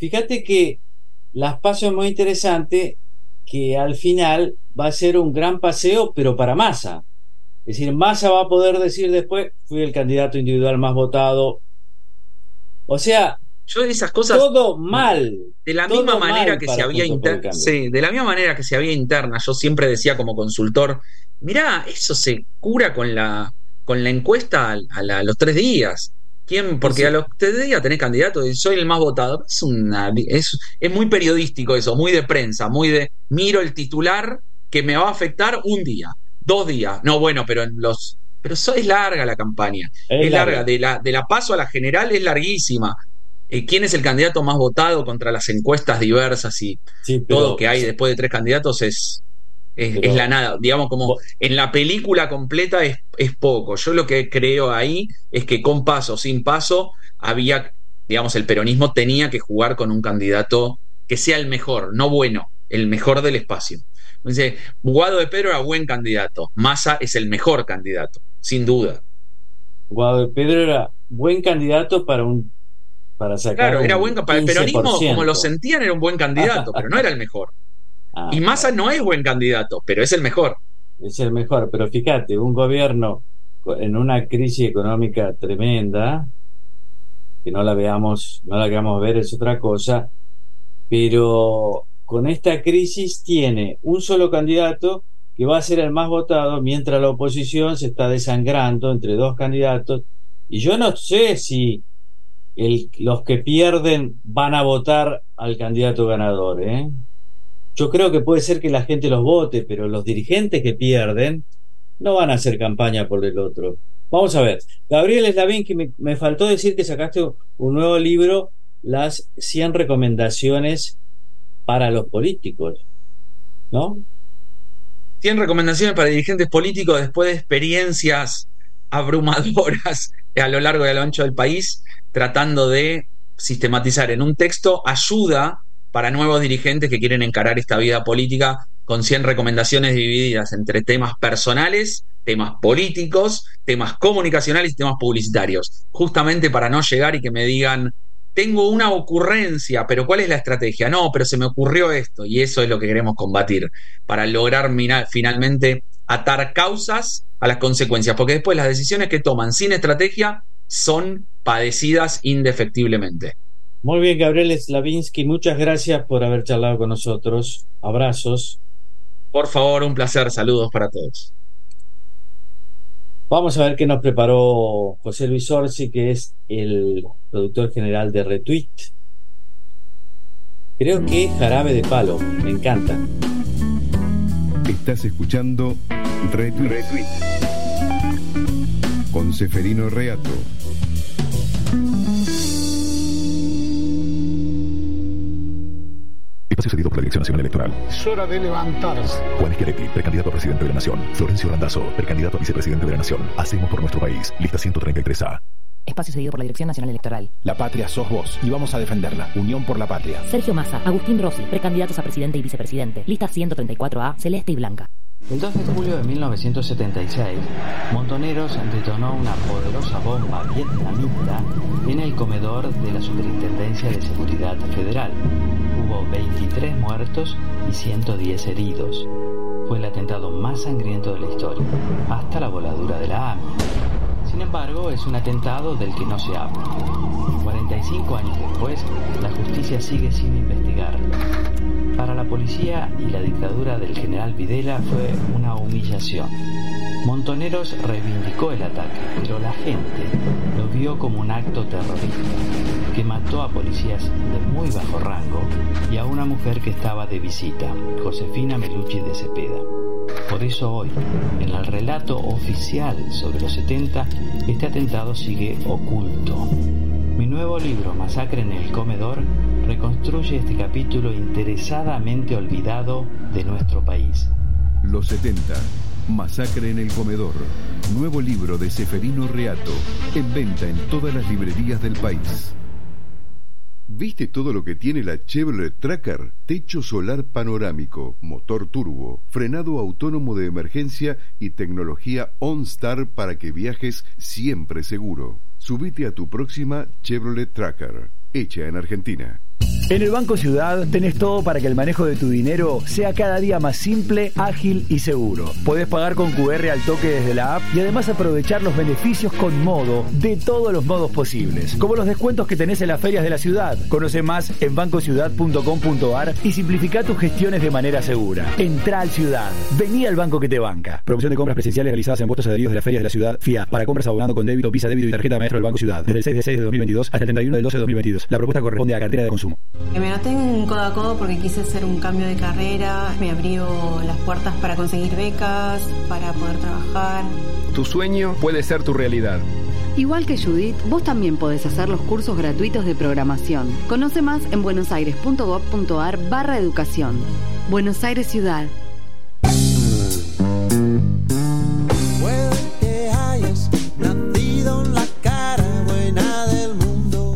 fíjate que las PASO es muy interesante, que al final va a ser un gran paseo, pero para Massa. Es decir, Massa va a poder decir después, fui el candidato individual más votado. O sea, yo esas cosas todo mal. De la misma manera que se había interna, sí, de la misma manera que se había interna, yo siempre decía como consultor, mirá, eso se cura con la con la encuesta a, a, la, a los tres días. ¿Quién? Porque sí, a los tres días tenés candidato y soy el más votado. Es una es, es muy periodístico eso, muy de prensa, muy de miro el titular que me va a afectar un día, dos días. No, bueno, pero en los pero eso es larga la campaña. Es, es larga, larga. De la de la PASO a la general es larguísima. ¿Quién es el candidato más votado contra las encuestas diversas y sí, pero, todo que hay sí. después de tres candidatos es, es, pero, es la nada? Digamos, como en la película completa es, es poco. Yo lo que creo ahí es que con PASO, sin PASO, había, digamos, el peronismo tenía que jugar con un candidato que sea el mejor, no bueno, el mejor del espacio. Entonces, Guado de Pedro era buen candidato, Massa es el mejor candidato, sin duda. Guado de Pedro era buen candidato para un Para sacar claro, era buen para el peronismo, como lo sentían, era un buen candidato, pero no era el mejor. Ah, y Massa claro. no es buen candidato, pero es el mejor. Es el mejor, pero fíjate, un gobierno en una crisis económica tremenda, que no la veamos, no la queramos ver es otra cosa, pero con esta crisis tiene un solo candidato que va a ser el más votado, mientras la oposición se está desangrando entre dos candidatos, y yo no sé si El, los que pierden van a votar al candidato ganador, ¿eh? Yo creo que puede ser que la gente los vote, pero los dirigentes que pierden no van a hacer campaña por el otro. Vamos a ver, Gabriel Slavín, que me, me faltó decir que sacaste un nuevo libro, las cien recomendaciones para los políticos, ¿no? cien recomendaciones para dirigentes políticos después de experiencias abrumadoras a lo largo y a lo ancho del país, tratando de sistematizar en un texto ayuda para nuevos dirigentes que quieren encarar esta vida política, con cien recomendaciones divididas entre temas personales, temas políticos, temas comunicacionales y temas publicitarios, justamente para no llegar y que me digan, tengo una ocurrencia, pero ¿cuál es la estrategia? No, pero se me ocurrió esto, y eso es lo que queremos combatir, para lograr mina, finalmente atar causas a las consecuencias, porque después las decisiones que toman sin estrategia son padecidas indefectiblemente. Muy bien, Gabriel Slavinsky, muchas gracias por haber charlado con nosotros. Abrazos. Por favor, un placer. Saludos para todos. Vamos a ver qué nos preparó José Luis Orsi, que es el productor general de Retweet. Creo que Jarabe de Palo. Me encanta. Estás escuchando Retweet, Retweet. Con Ceferino Reato. Espacio cedido por la Dirección Nacional Electoral. Es hora de levantarse. Juan Schiaretti, precandidato a presidente de la Nación. Florencio Randazzo, precandidato a vicepresidente de la Nación. Hacemos por nuestro país. Lista ciento treinta y tres A. Espacio cedido por la Dirección Nacional Electoral. La patria sos vos y vamos a defenderla. Unión por la patria. Sergio Massa, Agustín Rossi, precandidatos a presidente y vicepresidente. Lista ciento treinta y cuatro A, celeste y blanca. El dos de julio de mil novecientos setenta y seis, Montoneros detonó una poderosa bomba vietnamita en el comedor de la Superintendencia de Seguridad Federal. Hubo veintitrés muertos y ciento diez heridos. Fue el atentado más sangriento de la historia, hasta la voladura de la A M I. Sin embargo, es un atentado del que no se habla. cuarenta y cinco años después, la justicia sigue sin investigarlo. Para la policía y la dictadura del general Videla fue una humillación. Montoneros reivindicó el ataque, pero la gente lo vio como un acto terrorista que mató a policías de muy bajo rango y a una mujer que estaba de visita, Josefina Melucci de Cepeda. Por eso hoy, en el relato oficial sobre los setenta, este atentado sigue oculto. Mi nuevo libro, Masacre en el Comedor, reconstruye este capítulo interesadamente olvidado de nuestro país. Los setenta, Masacre en el Comedor. Nuevo libro de Ceferino Reato, en venta en todas las librerías del país. ¿Viste todo lo que tiene la Chevrolet Tracker? Techo solar panorámico, motor turbo, frenado autónomo de emergencia y tecnología OnStar para que viajes siempre seguro. Subite a tu próxima Chevrolet Tracker, hecha en Argentina. En el Banco Ciudad tenés todo para que el manejo de tu dinero sea cada día más simple, ágil y seguro. Podés pagar con cu erre al toque desde la app y además aprovechar los beneficios con Modo de todos los modos posibles, como los descuentos que tenés en las ferias de la ciudad. Conoce más en banco ciudad punto com punto ar y simplifica tus gestiones de manera segura. Entrá al Ciudad. Vení al banco que te banca. Promoción de compras presenciales realizadas en puestos adheridos de las ferias de la ciudad F I A. Para compras abonando con débito, Visa, débito y tarjeta maestro del Banco Ciudad. Desde el seis de seis de dos mil veintidós hasta el treinta y uno del doce de dos mil veintidós. La propuesta corresponde a cartera de consumo. Me noté en codo a codo porque quise hacer un cambio de carrera, me abrió las puertas para conseguir becas, para poder trabajar. Tu sueño puede ser tu realidad. Igual que Judith, vos también podés hacer los cursos gratuitos de programación. Conoce más en buenosaires punto gob punto ar barra educación. Buenos Aires Ciudad. Puede que hayas nacido en la cara buena del mundo.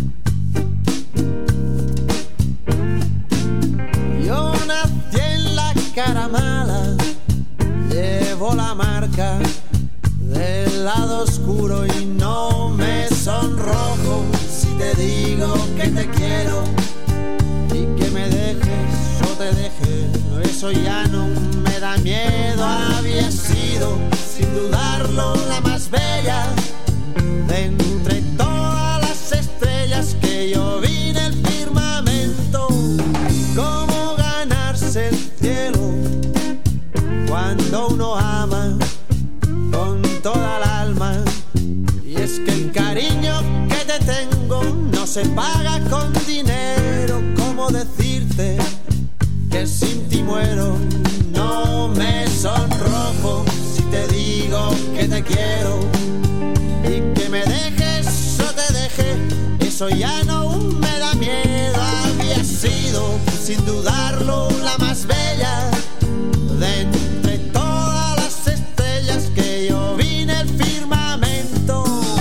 Yo nací en la cara mala, llevo la marca del lado oscuro y no me sonrojo si te digo que te quiero y que me dejes o te dejes. Eso ya no me da miedo, había sido sin dudarlo la más bella de entre todas las estrellas que yo vi en el firmamento. Cómo ganarse el cielo cuando uno ama con toda el alma. Y es que el cariño que te tengo no se paga con dinero. ¿Cómo decirte que sin ti muero? No me sonrojo si te digo que te quiero y que me dejes o te deje. Eso ya no me da miedo, había sido sin dudarlo la más bella de entre todas las estrellas que yo vi en el firmamento.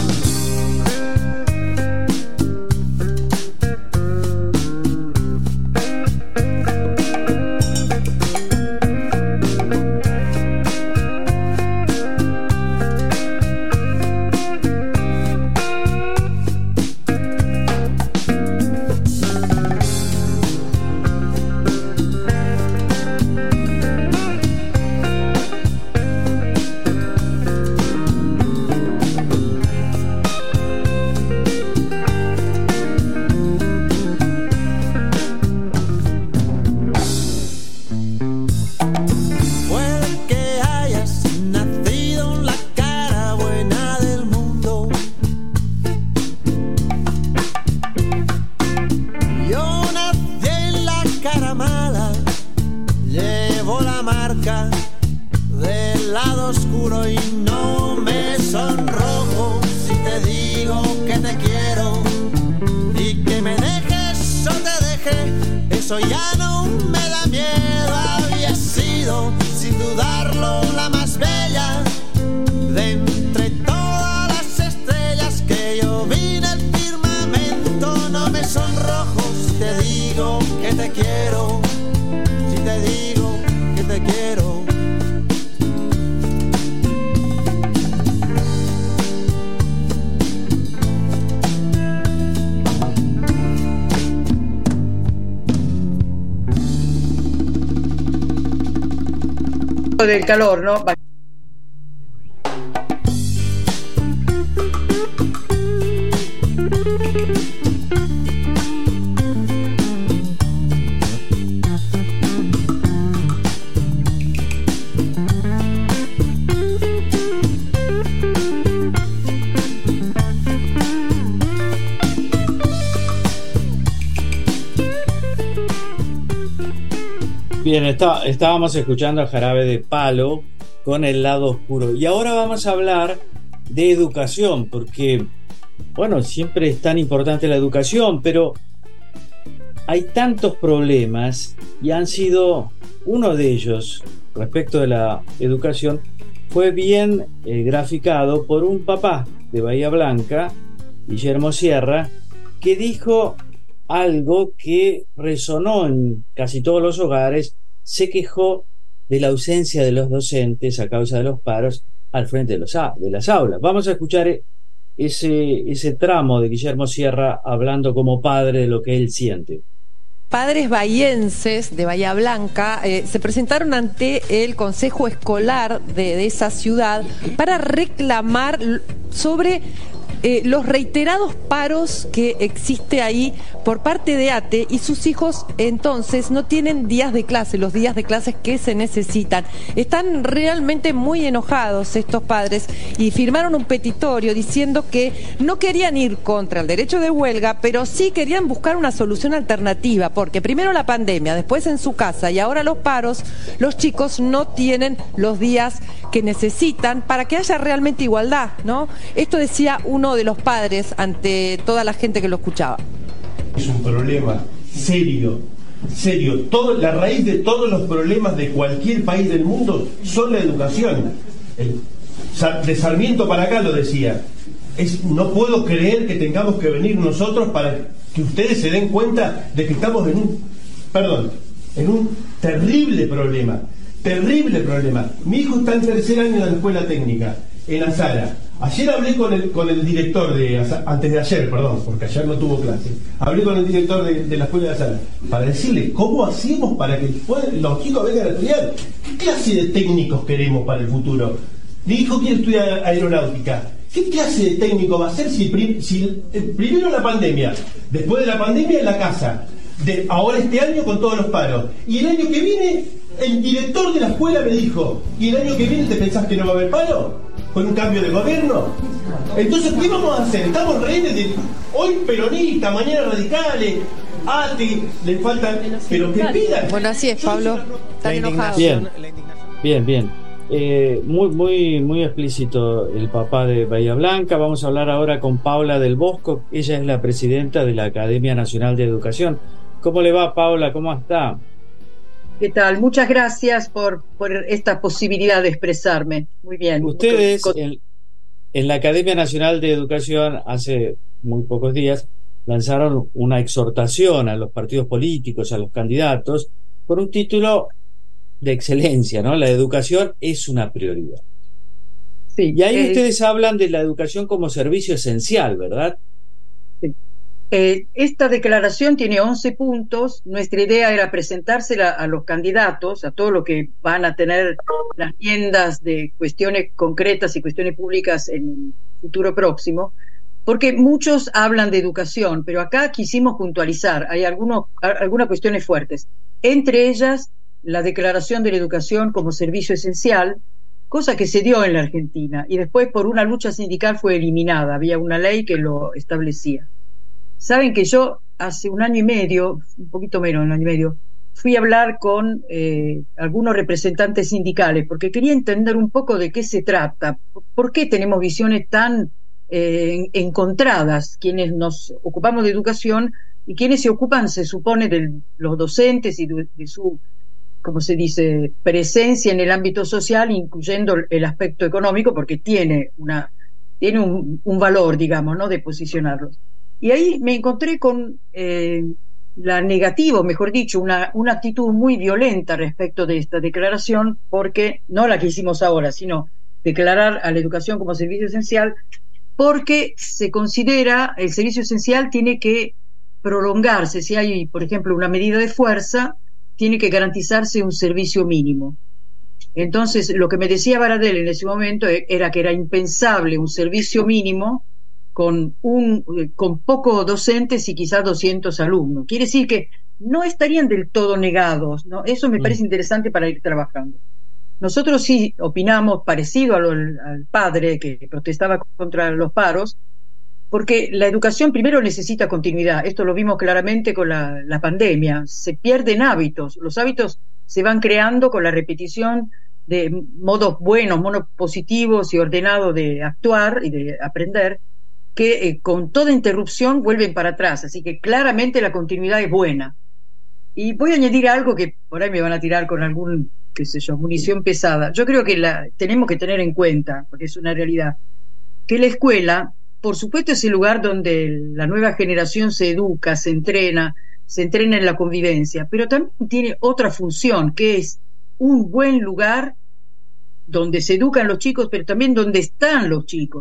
Del calor, ¿no? Bien, está, estábamos escuchando a Jarabe de Palo con El lado oscuro. Y ahora vamos a hablar de educación, porque, bueno, siempre es tan importante la educación, pero hay tantos problemas y han sido, uno de ellos, respecto de la educación, fue bien eh, graficado por un papá de Bahía Blanca, Guillermo Sierra, que dijo algo que resonó en casi todos los hogares. Se quejó de la ausencia de los docentes a causa de los paros al frente de, los, de las aulas. Vamos a escuchar ese, ese tramo de Guillermo Sierra hablando como padre de lo que él siente. Padres bahienses de Bahía Blanca eh, se presentaron ante el Consejo Escolar de, de esa ciudad para reclamar sobre eh, los reiterados paros que existe ahí por parte de ATE, y sus hijos entonces no tienen días de clase, los días de clases que se necesitan. Están realmente muy enojados estos padres y firmaron un petitorio diciendo que no querían ir contra el derecho de huelga, pero sí querían buscar una solución alternativa, porque primero la pandemia, después en su casa y ahora los paros, los chicos no tienen los días que necesitan para que haya realmente igualdad, ¿no? Esto decía uno de los padres ante toda la gente que lo escuchaba. Es un problema serio, serio. Todo, la raíz de todos los problemas de cualquier país del mundo son la educación. El, de Sarmiento para acá lo decía. Es, no puedo creer que tengamos que venir nosotros para que ustedes se den cuenta de que estamos en un, perdón, en un terrible problema. Terrible problema. Mi hijo está en tercer año de la escuela técnica, en Azara. Ayer hablé con el, con el director de Azara, antes de ayer, perdón, porque ayer no tuvo clase. Hablé con el director de, de la escuela de Azara para decirle cómo hacemos para que puedan, los chicos vengan a estudiar. ¿Qué clase de técnicos queremos para el futuro? Mi hijo quiere estudiar aeronáutica. ¿Qué clase de técnico va a ser si, prim, si eh, primero la pandemia, después de la pandemia en la casa, de, ahora este año con todos los paros, y el año que viene el director de la escuela me dijo, ¿y el año que viene te pensás que no va a haber paro? ¿Con un cambio de gobierno? Entonces, ¿qué vamos a hacer? Estamos rehenes de hoy peronistas, mañana radicales, ATE, le faltan, pero que pidan. Bueno, así es, Pablo. Están enojados. Bien, bien, bien. Eh, muy, muy, muy explícito el papá de Bahía Blanca. Vamos a hablar ahora con Paula del Bosco. Ella es la presidenta de la Academia Nacional de Educación. ¿Cómo le va, Paula? ¿Cómo está? ¿Qué tal? Muchas gracias por, por esta posibilidad de expresarme. Muy bien. Ustedes en, en la Academia Nacional de Educación hace muy pocos días lanzaron una exhortación a los partidos políticos, a los candidatos, por un título de excelencia, ¿no? La educación es una prioridad. Sí, y ahí eh, ustedes hablan de la educación como servicio esencial, ¿verdad? Sí. Eh, esta declaración tiene once puntos. Nuestra idea era presentársela a los candidatos, a todos los que van a tener las riendas de cuestiones concretas y cuestiones públicas en el futuro próximo, porque muchos hablan de educación, pero acá quisimos puntualizar, hay algunos, algunas cuestiones fuertes, entre ellas la declaración de la educación como servicio esencial, cosa que se dio en la Argentina, y después por una lucha sindical fue eliminada, había una ley que lo establecía. Saben que yo hace un año y medio, un poquito menos, un año y medio, fui a hablar con eh, algunos representantes sindicales, porque quería entender un poco de qué se trata, por qué tenemos visiones tan eh, encontradas, quienes nos ocupamos de educación y quienes se ocupan, se supone, de los docentes y de, de su, como se dice, presencia en el ámbito social, incluyendo el aspecto económico, porque tiene una tiene un, un valor, digamos, ¿no?, de posicionarlos. Y ahí me encontré con eh, la negativa, mejor dicho, una, una actitud muy violenta respecto de esta declaración, porque no la que hicimos ahora, sino declarar a la educación como servicio esencial, porque se considera el servicio esencial tiene que prolongarse. Si hay, por ejemplo, una medida de fuerza, tiene que garantizarse un servicio mínimo. Entonces, lo que me decía Baradel en ese momento era que era impensable un servicio mínimo con un con pocos docentes y quizás doscientos alumnos. Quiere decir que no estarían del todo negados, ¿no? Eso me parece interesante para ir trabajando. Nosotros sí opinamos parecido al, al padre que protestaba contra los paros, porque la educación primero necesita continuidad. Esto lo vimos claramente con la, la pandemia. Se pierden hábitos. Los hábitos se van creando con la repetición de modos buenos, modos positivos y ordenados de actuar y de aprender, que eh, con toda interrupción vuelven para atrás, así que claramente la continuidad es buena. Y voy a añadir algo que por ahí me van a tirar con algún, qué sé yo, munición pesada. Yo creo que la tenemos que tener en cuenta, porque es una realidad, que la escuela, por supuesto, es el lugar donde la nueva generación se educa, se entrena, se entrena en la convivencia, pero también tiene otra función, que es un buen lugar donde se educan los chicos, pero también donde están los chicos.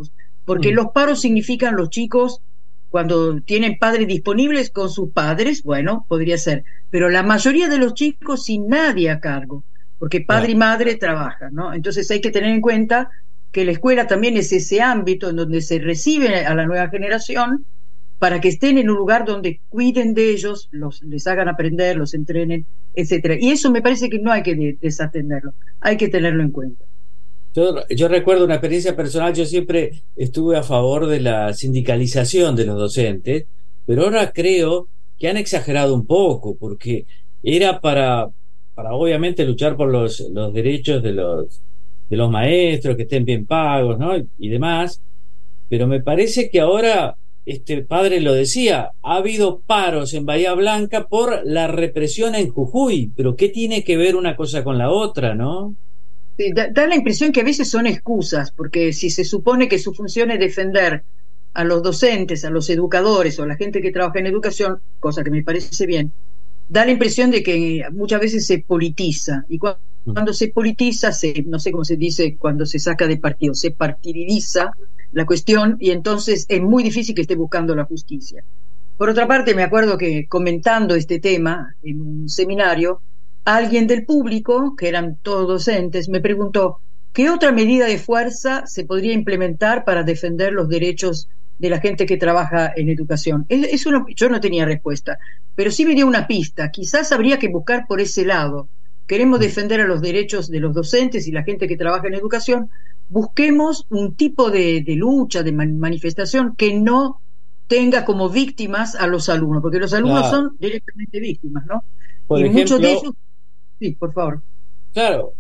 porque Mm. los paros significan los chicos cuando tienen padres disponibles con sus padres, bueno, podría ser, pero la mayoría de los chicos sin nadie a cargo, porque padre y madre trabajan, ¿no? Entonces hay que tener en cuenta que la escuela también es ese ámbito en donde se recibe a la nueva generación para que estén en un lugar donde cuiden de ellos, los, les hagan aprender, los entrenen, etcétera. Y eso me parece que no hay que de- desatenderlo, hay que tenerlo en cuenta. Yo, yo recuerdo una experiencia personal, yo siempre estuve a favor de la sindicalización de los docentes, pero ahora creo que han exagerado un poco, porque era para, para obviamente luchar por los, los derechos de los, de los maestros, que estén bien pagos, ¿no? Y, y demás, pero me parece que ahora, este padre lo decía, ha habido paros en Bahía Blanca por la represión en Jujuy, pero ¿qué tiene que ver una cosa con la otra, no? Sí, da, da la impresión que a veces son excusas, porque si se supone que su función es defender a los docentes, a los educadores o a la gente que trabaja en educación, cosa que me parece bien, da la impresión de que muchas veces se politiza, y cuando, cuando se politiza, se, no sé cómo se dice, cuando se saca de partido, se partidiza la cuestión, y entonces es muy difícil que esté buscando la justicia. Por otra parte, me acuerdo que comentando este tema en un seminario, alguien del público, que eran todos docentes, me preguntó ¿qué otra medida de fuerza se podría implementar para defender los derechos de la gente que trabaja en educación? Es, es una, yo no tenía respuesta, pero sí me dio una pista. Quizás habría que buscar por ese lado. Queremos defender a los derechos de los docentes y la gente que trabaja en educación. Busquemos un tipo de, de lucha, de man, manifestación que no tenga como víctimas a los alumnos, porque los alumnos Claro. son directamente víctimas, ¿no? Por y ejemplo, muchos de ellos... Sí, por favor. Claro,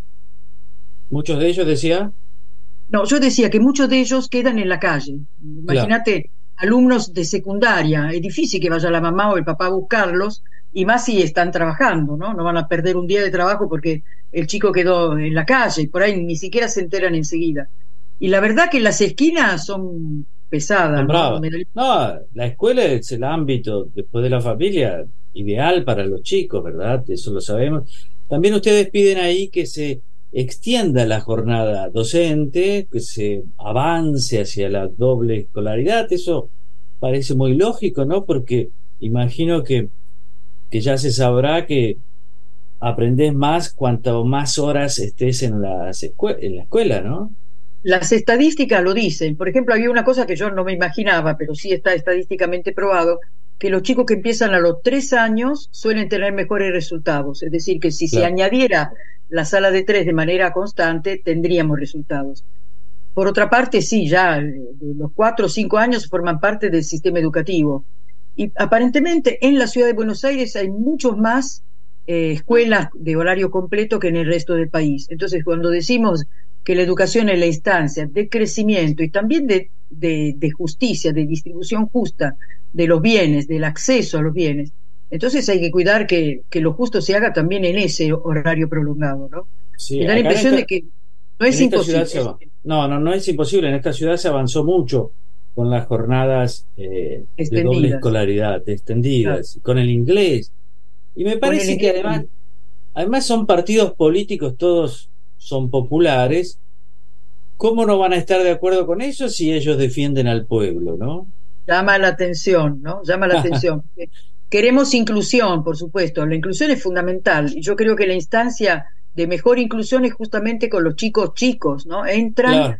muchos de ellos decía. No, yo decía que muchos de ellos quedan en la calle. Imagínate, alumnos de secundaria, es difícil que vaya la mamá o el papá a buscarlos, y más si están trabajando, ¿no? No van a perder un día de trabajo porque el chico quedó en la calle, por ahí ni siquiera se enteran enseguida. Y la verdad que las esquinas son pesadas, ¿no? Bravo. Me da- No, la escuela es el ámbito después de la familia ideal para los chicos, ¿verdad? Eso lo sabemos. También ustedes piden ahí que se extienda la jornada docente, que se avance hacia la doble escolaridad. Eso parece muy lógico, ¿no? Porque imagino que, que ya se sabrá que aprendés más cuanto más horas estés en, las escue- en la escuela, ¿no? Las estadísticas lo dicen. Por ejemplo, había una cosa que yo no me imaginaba, pero sí está estadísticamente probado, que los chicos que empiezan a los tres años suelen tener mejores resultados. Es decir, que si se Claro. añadiera la sala de tres de manera constante, tendríamos resultados. Por otra parte, sí, ya eh, de los cuatro o cinco años forman parte del sistema educativo. Y aparentemente en la ciudad de Buenos Aires hay muchos más eh, escuelas de horario completo que en el resto del país. Entonces, cuando decimos que la educación es la instancia de crecimiento y también de, de, de justicia, de distribución justa de los bienes, del acceso a los bienes, entonces hay que cuidar que, que lo justo se haga también en ese horario prolongado, ¿no? Sí, Me da la acá en impresión esta- de que no es en esta imposible. ciudad se va- No, no, no es imposible. En esta ciudad se avanzó mucho con las jornadas eh, de Extendidas. doble escolaridad, extendidas, con el inglés. Y me Con el parece que inglés. además, además son partidos políticos, todos son populares. ¿Cómo no van a estar de acuerdo con eso si ellos defienden al pueblo, no? Llama la atención, ¿no? Llama la atención. Queremos inclusión, por supuesto. La inclusión es fundamental. Y yo creo que la instancia de mejor inclusión es justamente con los chicos chicos, ¿no? Entran Claro.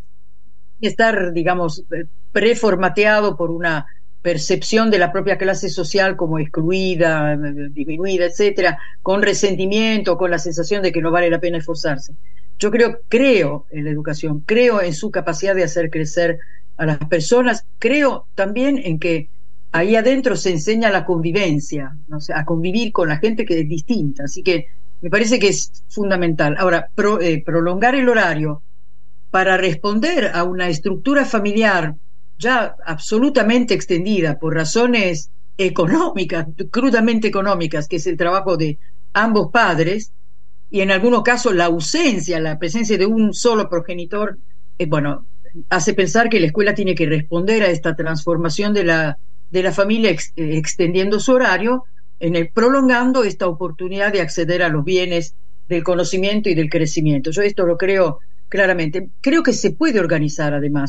y estar, digamos, eh, preformateado por una percepción de la propia clase social como excluida, eh, disminuida, etcétera, con resentimiento, con la sensación de que no vale la pena esforzarse. Yo creo, creo en la educación, creo en su capacidad de hacer crecer a las personas, creo también en que ahí adentro se enseña la convivencia, ¿no? O sea, a convivir con la gente que es distinta, así que me parece que es fundamental. Ahora, pro, eh, prolongar el horario para responder a una estructura familiar ya absolutamente extendida por razones económicas, crudamente económicas, que es el trabajo de ambos padres, y en algunos casos la ausencia, la presencia de un solo progenitor, eh, bueno, hace pensar que la escuela tiene que responder a esta transformación de la, de la familia ex, eh, extendiendo su horario, en el prolongando esta oportunidad de acceder a los bienes del conocimiento y del crecimiento. Yo esto lo creo claramente. Creo que se puede organizar además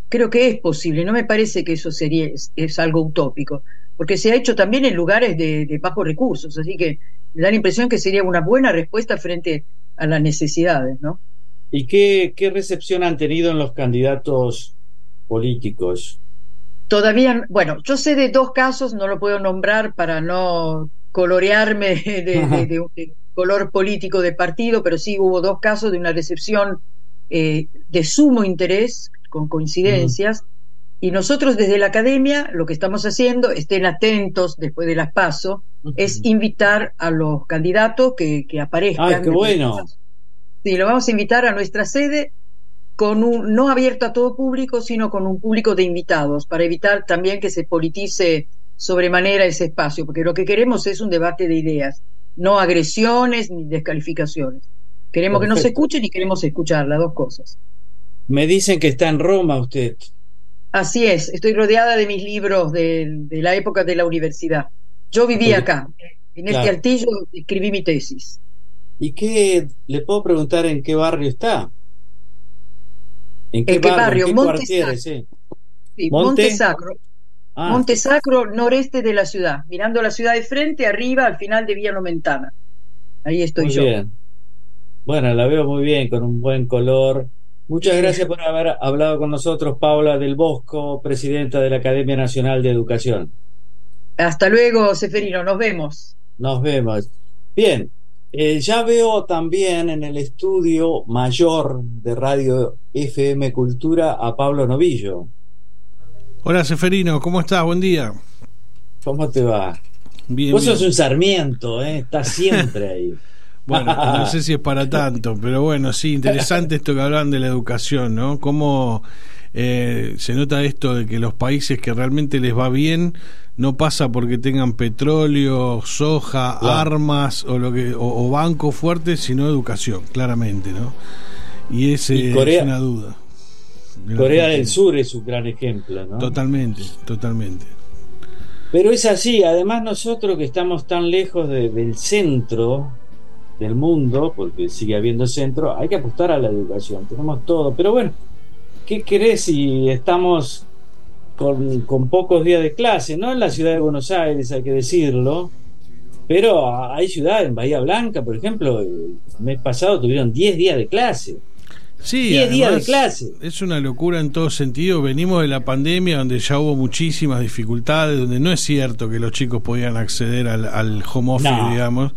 creo que es posible, no me parece que eso sería es, es algo utópico, porque se ha hecho también en lugares de, de bajos recursos, así que me da la impresión que sería una buena respuesta frente a las necesidades, ¿no? ¿Y qué, qué recepción han tenido en los candidatos políticos? Todavía, bueno, yo sé de dos casos, no lo puedo nombrar para no colorearme de, de, de, de, de color político de partido, pero sí hubo dos casos de una recepción eh, de sumo interés, con coincidencias, uh-huh. Y nosotros desde la academia lo que estamos haciendo, estén atentos después de las PASO, uh-huh. es invitar a los candidatos que, que aparezcan. ¡Ah, qué bueno! Sí, lo vamos a invitar a nuestra sede, con un, no abierto a todo público, sino con un público de invitados, para evitar también que se politice sobremanera ese espacio, porque lo que queremos es un debate de ideas, no agresiones ni descalificaciones. Queremos Perfecto. Que no se escuchen y queremos escuchar las dos cosas. Me dicen que está en Roma usted. Así es, estoy rodeada de mis libros de, de la época de la universidad. Yo viví acá, en claro. este altillo escribí mi tesis. ¿Y qué, le puedo preguntar en qué barrio está? ¿En qué, ¿En qué barrio? barrio? Monte Sacro. Sí. Sí, Monte, Monte Sacro. Ah. Monte Sacro, noreste de la ciudad, mirando la ciudad de frente, arriba, al final de Vía Nomentana. Ahí estoy muy yo. Bien. Bueno, la veo muy bien, con un buen color. Muchas sí. gracias por haber hablado con nosotros, Paula del Bosco, presidenta de la Academia Nacional de Educación. Hasta luego, Ceferino, nos vemos. Nos vemos. Bien. Eh, ya veo también en el estudio mayor de Radio F M Cultura a Pablo Novillo. Hola Ceferino, ¿cómo estás? Buen día. ¿Cómo te va? Bien. Vos bien. sos un Sarmiento, ¿eh? Estás siempre ahí. Bueno, no sé si es para tanto, pero bueno, sí, interesante esto que hablan de la educación, ¿no? Cómo eh, se nota esto de que los países que realmente les va bien no pasa porque tengan petróleo, soja, claro. armas o lo que o, o bancos fuertes, sino educación, claramente, ¿no? Y ese y Corea, es una duda. Corea del Sur es un gran ejemplo, ¿no? Totalmente, totalmente. Pero es así, además nosotros que estamos tan lejos de, del centro del mundo, porque sigue habiendo centro, hay que apostar a la educación, tenemos todo, pero bueno, ¿qué querés si estamos con, con pocos días de clase? No en la ciudad de Buenos Aires, hay que decirlo, pero hay ciudades, en Bahía Blanca, por ejemplo, el mes pasado tuvieron diez días de clase. Sí, diez días de clase. Es una locura en todo sentido. Venimos de la pandemia donde ya hubo muchísimas dificultades, donde no es cierto que los chicos podían acceder al, al home office, no. digamos.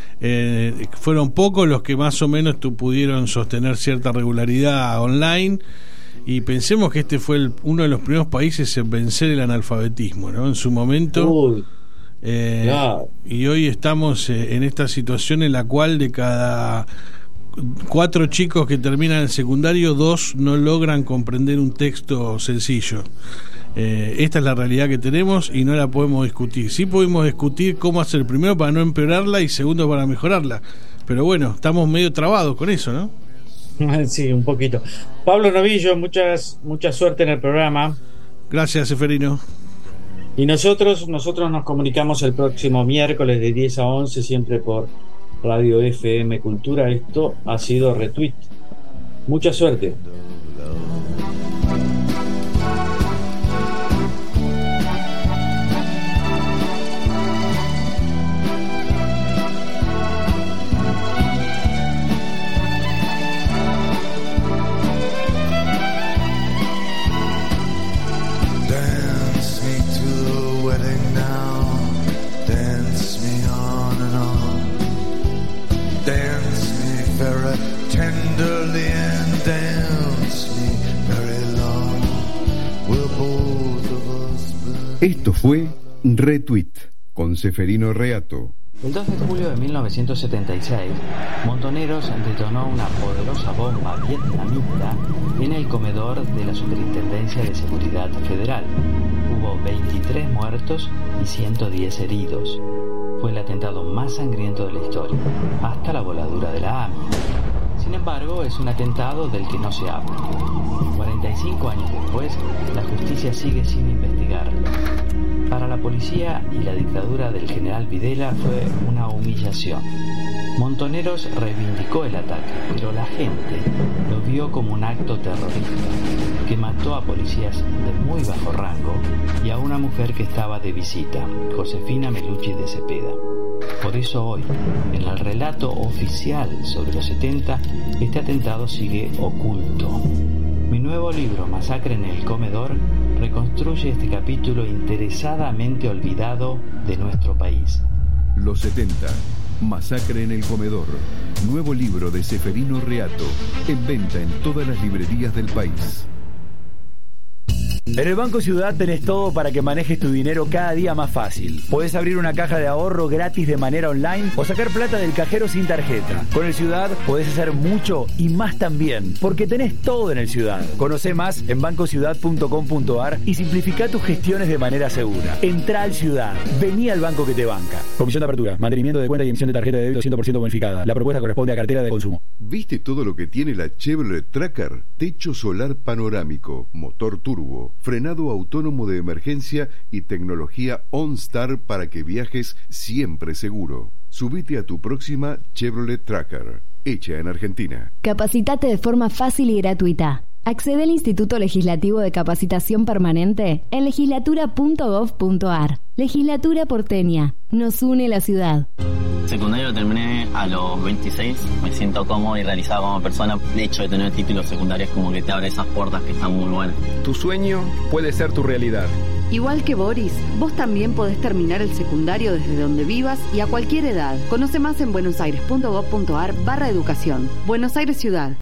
Eh, fueron pocos los que más o menos tu pudieron sostener cierta regularidad online, y pensemos que este fue el, uno de los primeros países en vencer el analfabetismo, ¿no? En su momento. Uy, eh, claro. Y hoy estamos eh, en esta situación en la cual de cada cuatro chicos que terminan el secundario, dos no logran comprender un texto sencillo. Eh, esta es la realidad que tenemos y no la podemos discutir. Sí podemos discutir cómo hacer, primero para no empeorarla y segundo para mejorarla, pero bueno, estamos medio trabados con eso, ¿no? Sí, un poquito. Pablo Novillo, muchas, mucha suerte en el programa. Gracias, Ceferino. Y nosotros, nosotros nos comunicamos el próximo miércoles de diez a once, siempre por Radio F M Cultura. Esto ha sido Retweet. Mucha suerte. Esto fue Retweet con Ceferino Reato. El dos de julio de mil novecientos setenta y seis, Montoneros detonó una poderosa bomba vietnamita en el comedor de la Superintendencia de Seguridad Federal. Hubo veintitrés muertos y ciento diez heridos. Fue el atentado más sangriento de la historia, hasta la voladura de la A M I. Sin embargo, es un atentado del que no se habla. cuarenta y cinco años después, la justicia sigue sin investigarlo. Para la policía y la dictadura del general Videla fue una humillación. Montoneros reivindicó el ataque, pero la gente lo vio como un acto terrorista, que mató a policías de muy bajo rango y a una mujer que estaba de visita, Josefina Melucci de Cepeda. Por eso hoy, en el relato oficial sobre los setenta, este atentado sigue oculto. Mi nuevo libro, Masacre en el Comedor, reconstruye este capítulo interesadamente olvidado de nuestro país. Los setenta. Masacre en el Comedor. Nuevo libro de Ceferino Reato. En venta en todas las librerías del país. En el Banco Ciudad tenés todo para que manejes tu dinero cada día más fácil. Podés abrir una caja de ahorro gratis de manera online o sacar plata del cajero sin tarjeta. Con el Ciudad podés hacer mucho y más también, porque tenés todo en el Ciudad. Conocé más en banco ciudad punto com punto ar y simplifica tus gestiones de manera segura. Entrá al Ciudad. Vení al banco que te banca. Comisión de apertura, mantenimiento de cuenta y emisión de tarjeta de débito cien por ciento bonificada. La propuesta corresponde a cartera de consumo. ¿Viste todo lo que tiene la Chevrolet Tracker? Techo solar panorámico, motor turbo, frenado autónomo de emergencia y tecnología OnStar para que viajes siempre seguro. Subite a tu próxima Chevrolet Tracker, hecha en Argentina. Capacitate de forma fácil y gratuita. Accede al Instituto Legislativo de Capacitación Permanente en legislatura punto gov punto ar. Legislatura porteña. Nos une la ciudad. Secundario terminé a los veintiséis, me siento cómodo y realizado como persona. El hecho de tener títulos secundarios como que te abre esas puertas que están muy buenas. Tu sueño puede ser tu realidad. Igual que Boris, vos también podés terminar el secundario desde donde vivas y a cualquier edad. Conoce más en buenosaires punto gov punto ar barra educación. Buenos Aires Ciudad.